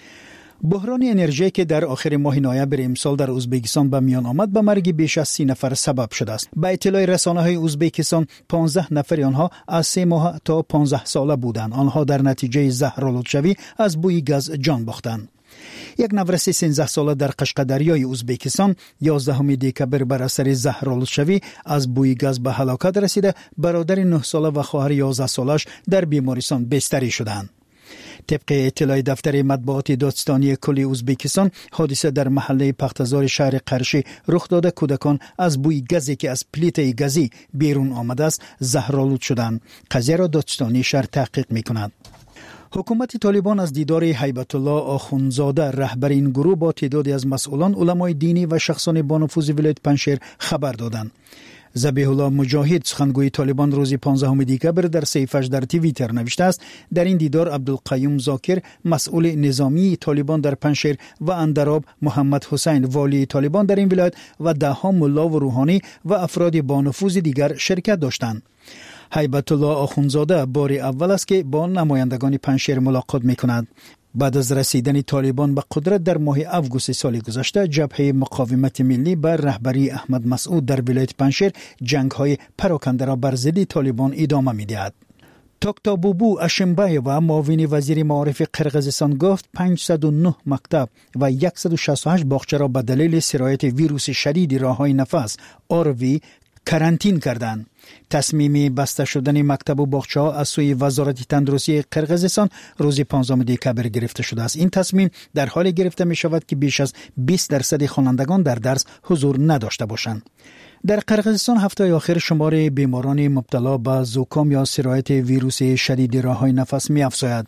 Z: بحران انرژی که در آخر ماه نوامبر امسال در ازبکستان به میان آمد به مرگ بیش از سی نفر سبب شده است. به اطلاع رسانه‌های ازبکستان، پانزده نفر آنها از سه ماه تا پانزده ساله بودند. آنها در نتیجه زهرآلودشوی از بوی گاز جان باختند. یک نفر سیزده ساله در قشقدریای ازبکستان یازدهم دسامبر بر اثر زهرآلودشوی از بوی گاز به هلاکت رسیده. برادر نه ساله و خواهر یازده سالش در بیمارستان بستری شدند. طبق اطلاع دفتر مطبوعات دادستانی کل ازبکستان، حادثه در محله پختزار شهر قرشی رخ داده. کودکان از بوی گازی که از پلیت گازی بیرون آمده است زهرآلود شدند. قضیه را دادستانی شهر تحقیق می‌کند. حکومت طالبان از دیدار هیبت الله آخوندزاده رهبر این گروه با تعدادی از مسئولان، علمای دینی و شخصان با نفوذ ولایت پنشیر خبر دادند. ذبیح الله مجاهد سخنگوی طالبان روز پانزدهم دسامبر در صفحه‌اش در توییتر نوشته است در این دیدار عبدالقیوم زاکر مسئول نظامی طالبان در پنشیر و اندراب محمد حسین والی طالبان در این ولایت و ده‌ها ملا و روحانی و افراد با نفوذ دیگر شرکت داشتند. هیبت الله آخوندزاده بار اول است که با نمایندگان پنشیر ملاقات می‌کند. بعد از رسیدن طالبان به قدرت در ماه آگوست سال گذشته، جبهه مقاومت ملی بر رهبری احمد مسعود در ولایت پنشیر جنگ‌های پراکنده را بر ضد طالبان ادامه می‌دهد. توکتابوبو اشنبای و معاون وزیر معارف قرقیزستان گفت پانصد و نه مکتب و صد و شصت و هشت باغچه را به دلیل سرایت ویروس شدید راه‌های نفس آروی کرانتین کردند. تصمیم بسته شدن مکتب و باغچه‌ها از سوی وزارت تندرستی قرقیزستان روز پانزدهم دسامبر گرفته شده است. این تصمیم در حال گرفته می شود که بیش از بیست درصد خوانندگان در درس حضور نداشته باشند. در قرقیزستان هفته آخر شمار بیماران مبتلا به زکام یا سرایت ویروس شدید راه‌های نفس می افزاید.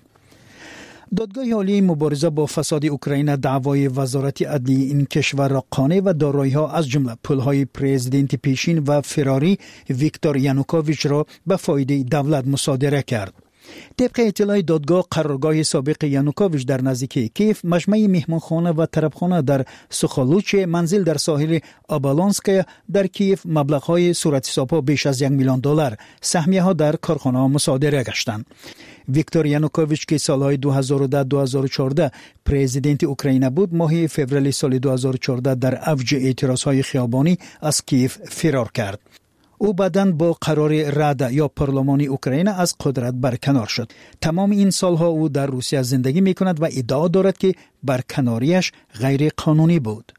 Z: دادگاه عالی مبارزه با فساد اوکراین دعوای وزارت عدلی این کشور را قانع و دارایی‌ها از جمله پول‌های پرزیدنت پیشین و فراری ویکتور یانوکوویچ را به فایده دولت مصادره کرد. طبق اطلاع دادگاه، قرارگاه سابق یانوکوویچ در نزدیکی کیف، مجمع مهمانخانه و طربخانه در سوخالوچ، منزل در ساحل آبالانسکا در کیف مبلغ‌های صورت حساب‌ها بیش از یک میلیون دلار، سهمیه‌ها در کارخانه‌ها مصادره گشتند. ویکتور یانوکوویچ که سالهای دو هزار و ده تا دو هزار و چهارده پرزیدنت اوکراین بود، ماه فوریه سال دو هزار و چهارده در اوج اعتراض‌های خیابانی از کیف فرار کرد. او بعداً با قرار رد یا پارلمان اوکراین از قدرت برکنار شد. تمام این سالها او در روسیه زندگی می کند و ادعا دارد که برکناریش غیر قانونی بود.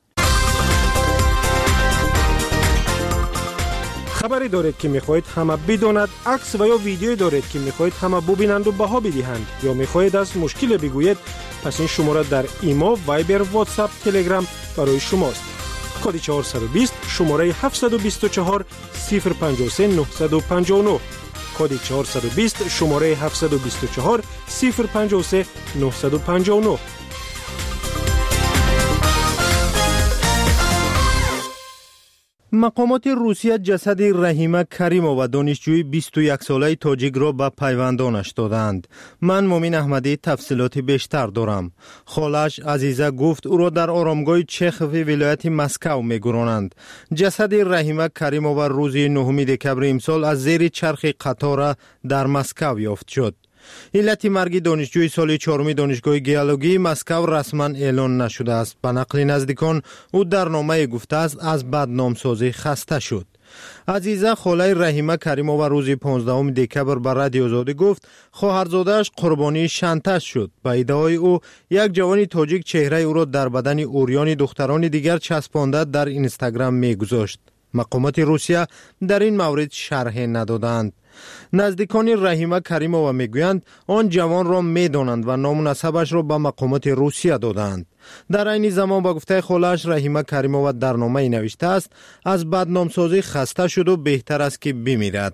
Y: خبری دارید که میخواهید همه بداند، عکس و یا ویدیویی دارید که میخواهید همه ببینند و بها بدهند، یا میخواهید از مشکل بگویید، پس این شماره در ایما، وایبر، واتساپ، تلگرام برای شماست. کد چهارصد و بیست شماره هفتصد و بیست و چهار صفر پنجاه و سه نهصد و پنجاه و نه. کد چهارصد و بیست شماره هفتصد و بیست و چهار صفر پنجاه و سه نهصد و پنجاه و نه.
B: مقامات روسیه جسد رحیمه کریمووا دانشجوی بیست و یک ساله تاجیک را به پیوندانش دادند. من مومین احمدی تفصیلات بیشتر دارم. خالش عزیزه گفت او را در آرامگاه چخوف ولایت مسکو میگرانند. جسد رحیمه کریمووا روز نهم دکبر امسال از زیر چرخ قطار در مسکو یافت شد. علت مرگ دانشجوی سال چهارم دانشگاه گیولوژی مسکو رسما اعلان نشده است. به نقل نزدیکان او در نامه گفته است از بدنامسازی خسته شد. عزیزه خاله رحیمه کریمووا روز پانزدهم دکبر به رادیو آزادی گفت خواهرزاده‌اش قربانی شنتش شد. به ادعای او یک جوان تاجیک چهره او را در بدن اوریان دختران دیگر چسبانده در اینستاگرام میگذاشت. مقامات روسیه در این مورد شرح ندادند. نزدیکان رحیمه کریمووا میگویند آن جوان را میدانند و نام و نسبش را به مقامات روسیه دادند. در این زمان با گفته خالش رحیمه کریمووا در نامه نوشته است از بدنامسازی خسته شد و بهتر است که بمیرد.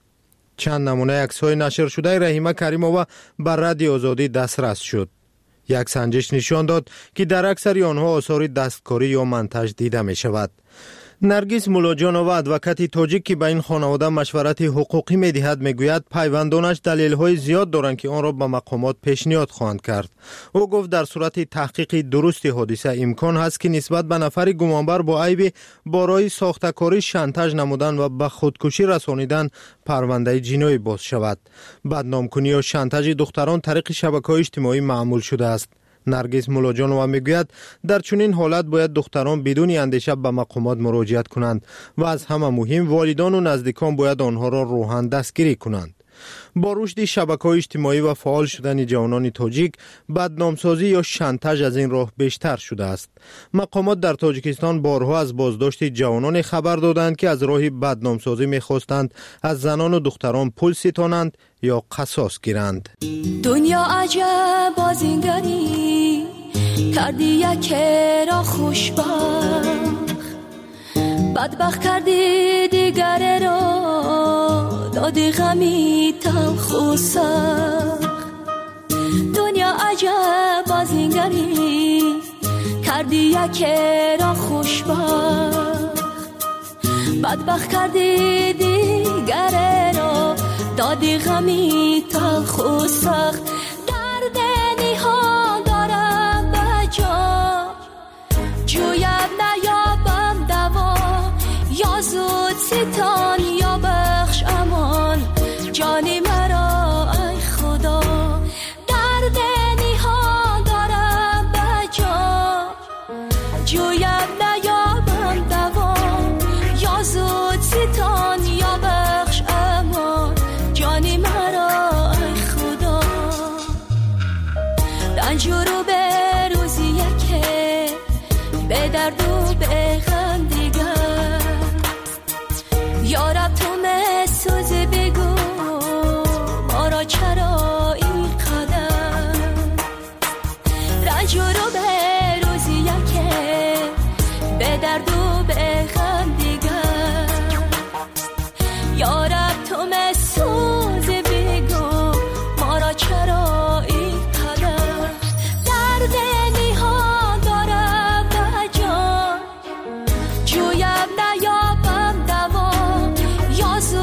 B: چند نمونه عکس‌های نشر شده رحیمه کریمووا بر رادیو آزادی دسترس شد. یک سنجش نشان داد که در اکثر آنها آثار دستکاری یا منتج دیده می شود. نرگس مولاجانووا ادوکات تاجیک که به این خانواده مشورت حقوقی می‌دهد میگوید پیوندانش دلایل‌های زیاد دارند که آن را به مقامات پیشنهاد خواهند کرد. او گفت در صورت تحقیق درست حادثه امکان هست که نسبت به نفر گمانبر با عیب برای ساخته‌کاری شانتاژ نمودن و به خودکشی رسانیدن پرونده جنایی باز شود. بدنامکنی یا شانتاژ دختران طریق شبکه‌های اجتماعی معمول شده است. نرگس مولاجانووا میگوید در چنین حالت باید دختران بدون اندیشه به مقامات مراجعت کنند و از همه مهم والدان و نزدیکان باید آنها را روحاً دستگیری کنند. با رشد شبکه‌های اجتماعی و فعال شدن جوانان تاجیک، بدنامسازی یا شانتاژ از این راه بیشتر شده است. مقامات در تاجیکستان بارها از بازداشت جوانان خبر دادند که از راه بدنامسازی می‌خواستند از زنان و دختران پول ستانند یا قصاص گیرند.
J: دنیا عجب بازیگری کردی یک را خوشبخت، بدبخت کردی دیگر را دادی غمی تلخ و سخت. دنیا عجب بازیگری کردی یک را خوشبخت، بدبخت کردی دیگر را دادی غمی تلخ و سخت. درد نهان دارم به جا جویم نیابم دوا، یا زود ستان یا بخش امان جانی مرا ای خدا. درد نهان دارم به جا جویم نیابم دوا، یا زود ستان یا بخش امان جانی مرا ای خدا. رنج رو به روزی که به درد و به غم دیگر، یا رب تو مسوز بگو ما را چرا این قدر. رنج رو به روزی که به درد و به غم دیگر، یا رب تو مسوز بگو ما را چرا این قدر. درد نهان دارم به جان جویم نیابم دوا، یا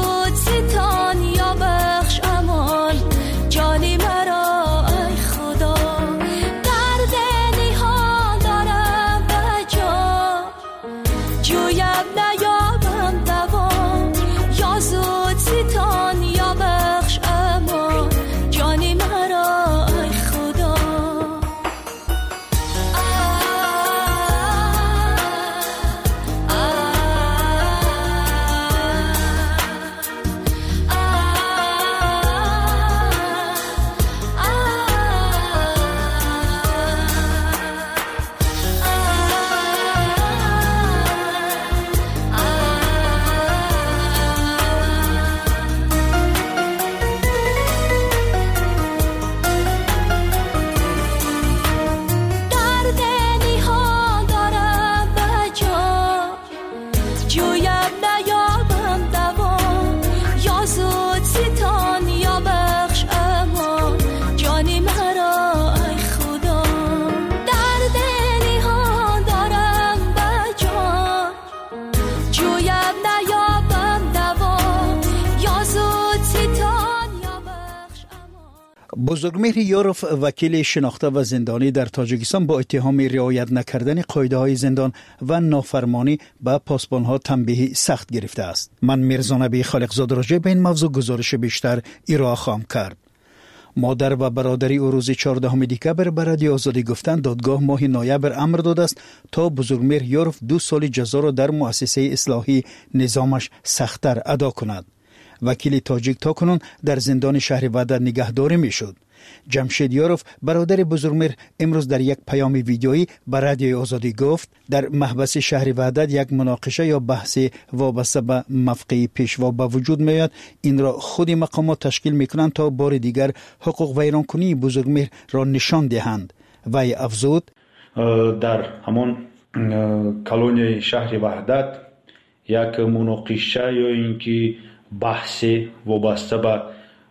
Z: بزرگمهر یوروف وکیل شناخته و زندانی در تاجیکستان با اتهام رعایت نکردن قاعده‌های زندان و نافرمانی به پاسبان‌ها تنبیه سخت گرفته است. من میرزا نبی خالقزاده راجع به این موضوع گزارش بیشتر ارائه خواهم کرد. مادر و برادری او روز چهاردهم دکبر به رادیو آزادی گفتند دادگاه ماه نوامبر امر داده است تا بزرگمهر یوروف دو سال جزا را در مؤسسه اصلاحی نظامش سخت‌تر ادا کند. وکیل تاجیک تاکنون در زندان شهر وحدت نگهداری میشد. جمشید یوروف برادر بزرگمهر امروز در یک پیام ویدیویی به رادیو آزادی گفت در محبس شهر وحدت یک مناقشه یا بحث وابسته به مفقه پیشوا به وجود میاد. این را خود مقامات تشکیل میکنند تا بار دیگر حقوق ویرانکنی بزرگمهر را نشان دهند. وی افزود
A: در همان کلونی شهر وحدت یک مناقشه یا اینکه بحث وابسته به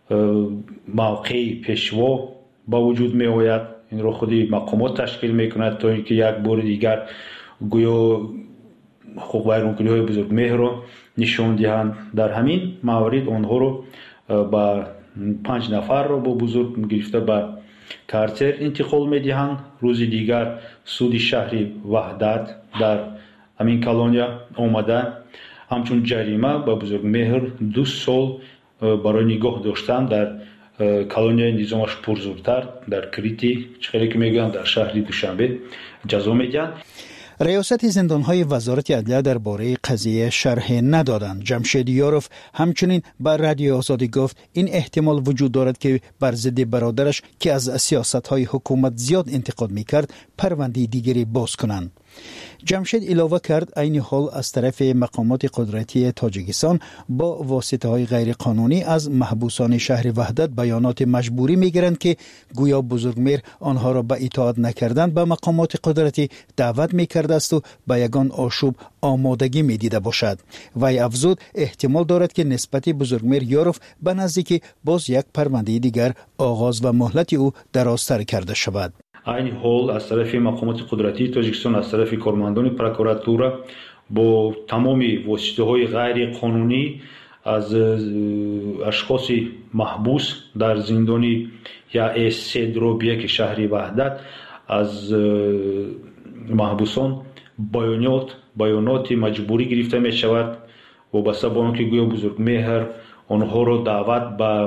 A: موقع پیشوا با وجود می آید. این رو خودی مقامات تشکیل می کند تا اینکه یک بار دیگر گویا حقوق ویرانکنی های بزرگمهر رو نشان دهند. در همین موارد آنها رو با پنج نفر رو با بزرگ گرفته به کارتر انتقال می دهند. روز دیگر سود شهر وحدت در همین کلونیا آمده همچون جریمه با بزرگمهر دو سال برای نگاه داشتن در کلونیای نظامش پرزورتر در کریتی چخیلی که میگن در شهر دوشنبه جزا میدن.
Z: ریاست زندانهای وزارت عدلیه درباره قضیه شرح ندادند. جمشید یوروف همچنین بر رادیو آزادی گفت این احتمال وجود دارد که بر ضد برادرش که از سیاست‌های حکومت زیاد انتقاد میکرد پرونده دیگری باز کنند. جمشید علاوه کرد این حال از طرف مقامات قدرتی تاجیکستان با واسطه های غیر قانونی از محبوسان شهر وحدت بیانات مجبوری میگیرند که گویا بزرگمهر آنها را به اطاعت نکردن به مقامات قدرتی دعوت میکرده است و به یگان آشوب آمادگی میدیده باشد. وی افزود احتمال دارد که نسبت بزرگمهر یوروف به نزدیکی باز یک پرونده دیگر آغاز و مهلت او درازتر کرده شود.
A: این حال از طرف مقامات قدرتی تاجیکستان از طرف کارمندان پروکوراتورا با تمام واسطه های غیر قانونی از اشخاص محبوس در زندانی یا اس دروبیه که شهر وحدت از محبوسان بیانات بیانات مجبوری گرفته می شود وابسته به آنکه گویا بزرگمهر آنها را دعوت به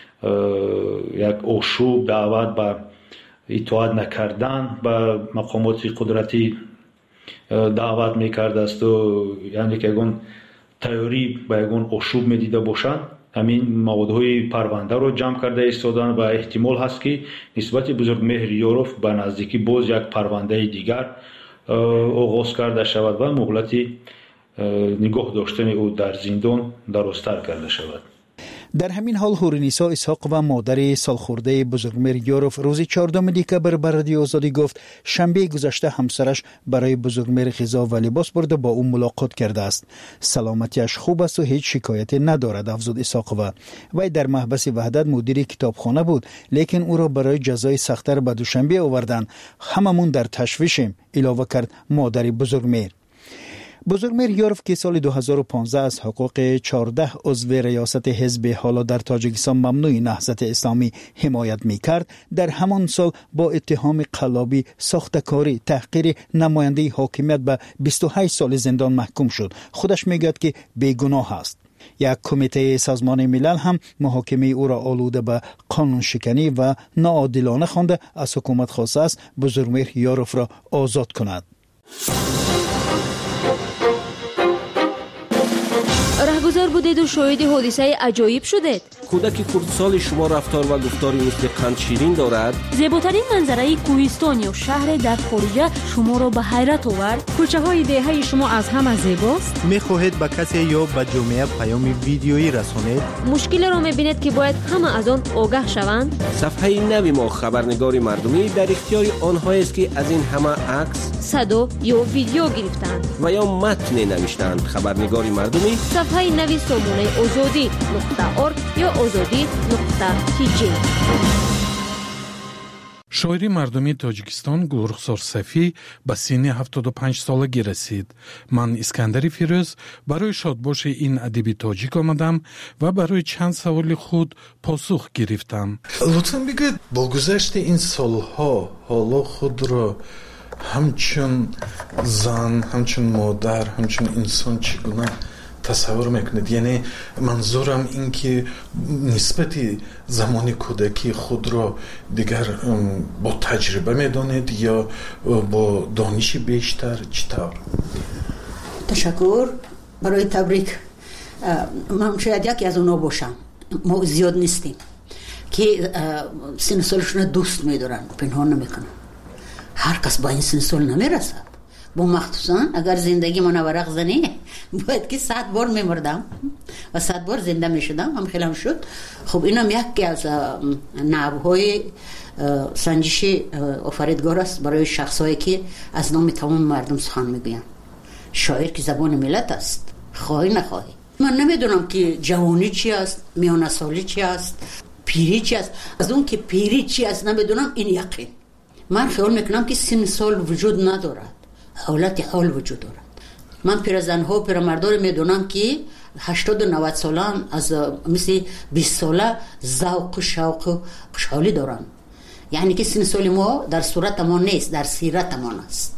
A: یک آشوب دعوت به اطاعت نکردن به مقامات قدرتی دعوت میکرده است و یعنی که اگون تیاری به اگون آشوب میدیده باشند همین موادهای پرونده رو جمع کرده ایستادن و احتمال هست که نسبت بزرگمهر یوروف به نزدیکی باز یک پرونده دیگر آغاز کرده شود و مهلت نگاه داشتن او در زندان درازتر کرده شود.
Z: در همین حال هورنیسا اسحاق و مادر سالخورده بزرگمهر یوروف روز چهاردهم دکبر به رادیو آزادی گفت شنبه گذشته همسرش برای بزرگمهر غذا و لباس برده با او ملاقات کرده است. سلامتیش خوب است و هیچ شکایتی ندارد افزود اسحاق. و وی در محبس وحدت مدیر کتابخانه بود لیکن او را برای جزای سخت‌تر به دوشنبه آوردند. هممون در تشویشیم علاوه کرد مادر بزرگمهر. بزرگمهر یوروف که سال دو هزار و پانزده از حقوق چهارده عضو ریاست حزب حالا در تاجیکستان ممنوع نهضت اسلامی حمایت می کرد در همان سال با اتهام قلابی ساختکاری تحقیر نماینده حاکمیت به بیست و هشت سال زندان محکوم شد. خودش میگوید که بیگناه است. یک کمیته سازمان ملل هم محاکمه او را آلوده به قانون شکنی و ناعادلانه خوانده از حکومت خواسته است بزرگمهر یوروف را آزاد کند.
R: رهگذر بودید و شاهد حادثه عجایب شدید.
E: کودک کردسال شما رفتار و گفتاری مثل قند شیرین دارد.
R: زیباترین منظره کوهستان یا شهر در خارجه شما را به حیرت آورد.
F: کوچه های دهه شما از همه زیباست.
B: میخواهید به کسی یا به جامعه پیام ویدیویی رسانید؟
R: مشکل را میبینید که باید همه از آن آگاه شوند.
E: صفحه نوی ما خبرنگار مردمی در اختیار آنها است که از این همه عکس،
R: صدا یا ویدیو گرفتند
E: و یا متن نوشتند. خبرنگار مردمی
R: صفحه نوی سامانه آزادی نقطه ارگ یا آزادی نقطه تی جی.
C: شاعری مردمی تاجیکستان گلرخسار صفی به سن هفتاد و پنج سالگی رسید. من اسکندر فیروز برای شادباش این ادیب تاجیک آمدم و برای چند سوال خود پاسخ گرفتم.
G: لطفاً بگوید با گذشت این سالها حالا خود را همچون زن، همچون مادر، همچون انسان چگونه تصور میکنید؟ یعنی منظورم این که نسبت زمان کودکی خود را دیگر با تجربه میدانید یا با دانش بیشتر؟ چطور؟
H: تشکر برای تبریک. من شاید یکی از اونا باشم، ما زیاد نیستیم که سن سالشون دوست میدارن، پنهان نمیکنن. هر کس با این سن سال نمیرسد. با مخصوصا اگر زندگی من ورق زنی باید که صد بار میمردم و صد بار زنده میشدم، هم خیلی هم شد. خب اینم یکی از نحوهای سنجش آفریدگار است برای شخصایی که از نام تمام مردم سخن میگوین. شاعر که زبان ملت است، خواهی نخواهی. من نمیدونم که جوانی چی است، میانه سالی چی است، پیری چی است. از اون که پیری چی است نمیدونم، این یقین. من خیال میکنم که سن سال وجود ندارد، حالت حال وجود دارد. من پیرزنها و پیرمردان میدونم که هشتاد و نود سالان از مثل بیست ساله ذوق و شوق و خوشحالی دارن. یعنی که سن سال ما در صورت ما نیست، در سیرت ما است.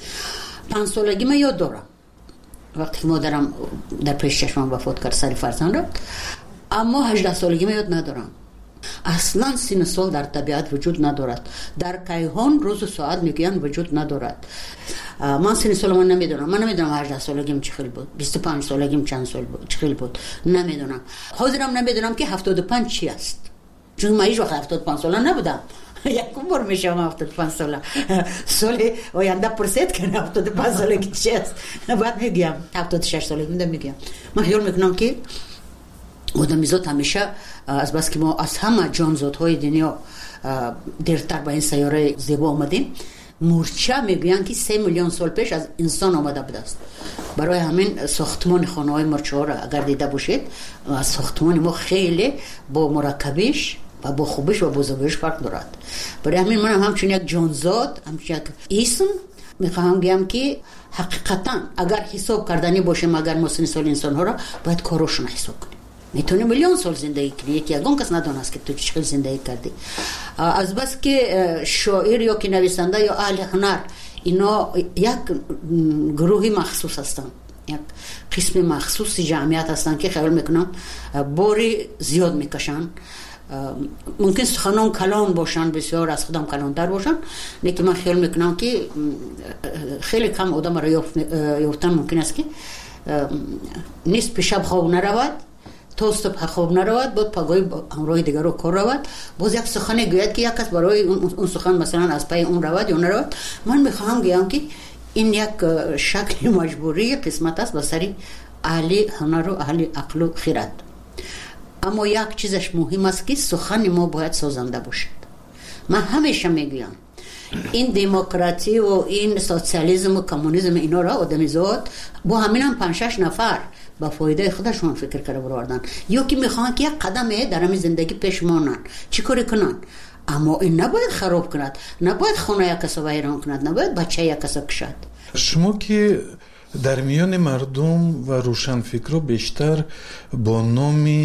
H: پنج سالگی من یاد دارم وقتی که مادرم در پیش چشمم وفات کرد، سر فرزند را. اما هجده سالگی من یاد ندارم. اصلا سن سال در طبیعت وجود ندارد. در کیهان روز و ساعت میگوین وجود ندارد. من سن سال من نمیدونم. من نمیدونم هجده سالگیم چه خیلی بود، بیست و پنج سالگیم چند سال بود، چه خیلی بود، نمیدونم. حاضرم نمیدونم که هفتاد و پنج چی است، چون من هیچ وقت هفتاد و پنج ساله نبودم. یکم بار میشم هفتاد و پنج ساله. سال آینده پرسید که هفتاد و پنج سالگی چی است، بعد میگم هفتاد و شش سالگی میگم. من خیال میکنم که آدمیزاد همیشه از بس که ما از همه جانزادهای دنیا دیرتر به این سیاره زیبا آمدیم، مورچه میگوین که سه میلیون سال پیش از انسان آمده بوده است. برای همین ساختمان خانه های مورچه ها را اگر دیده باشید، ساختمان ما خیلی با مرکبیش و با خوبش و بزرگیش فرق دارد. برای همین من هم همچون یک جانزاد، همچون یک اسم میخواهم بگم که حقیقتا اگر حساب کردنی باشیم، اگر ما سن سال انسان ها را باید کارشون حساب کنیم. میتونی میلیون سال زندگی کنی، یکی یگان کس ندانست که تو چقدر زندگی کردی. از بس که شاعر یا که نویسنده یا اهل هنر اینا یک گروهی مخصوص هستن، یک قسم مخصوصی جمعیت هستن که خیال میکنم باری زیاد میکشن. ممکن سخنان کلان باشن، بسیار از خودم کلانتر باشن، لیکن من خیال میکنم که خیلی کم آدم را یافتن ممکن است که نصف شب خواب نرود، تا صبح خواب نرود، بعد پگاهی همراه دیگر رو کار رود، باز یک سخن گوید که یک کس برای اون سخن مثلا از پای اون رود یا نرود. من میخواهم گویم که این یک شکل مجبوری قسمت است به سری اهل هنر و اهل عقل و خرد. اما یک چیزش مهم است که سخن ما باید سازنده باشد. من همیشه میگویم این دموکراسی و این سوسیالیسم و کمونیسم اینا را آدمیزاد با همین هم پنج شش نفر با فایده خودشون فکر کرده بردن، یا که میخوان که یک قدمه در همین زندگی پیش مانن، چی کاری کنن. اما این نباید خراب کند، نباید خانه یک کسا ویران کند، نباید بچه یک کسا کشد.
G: شما که در میان مردم و روشنفکرها بیشتر با نام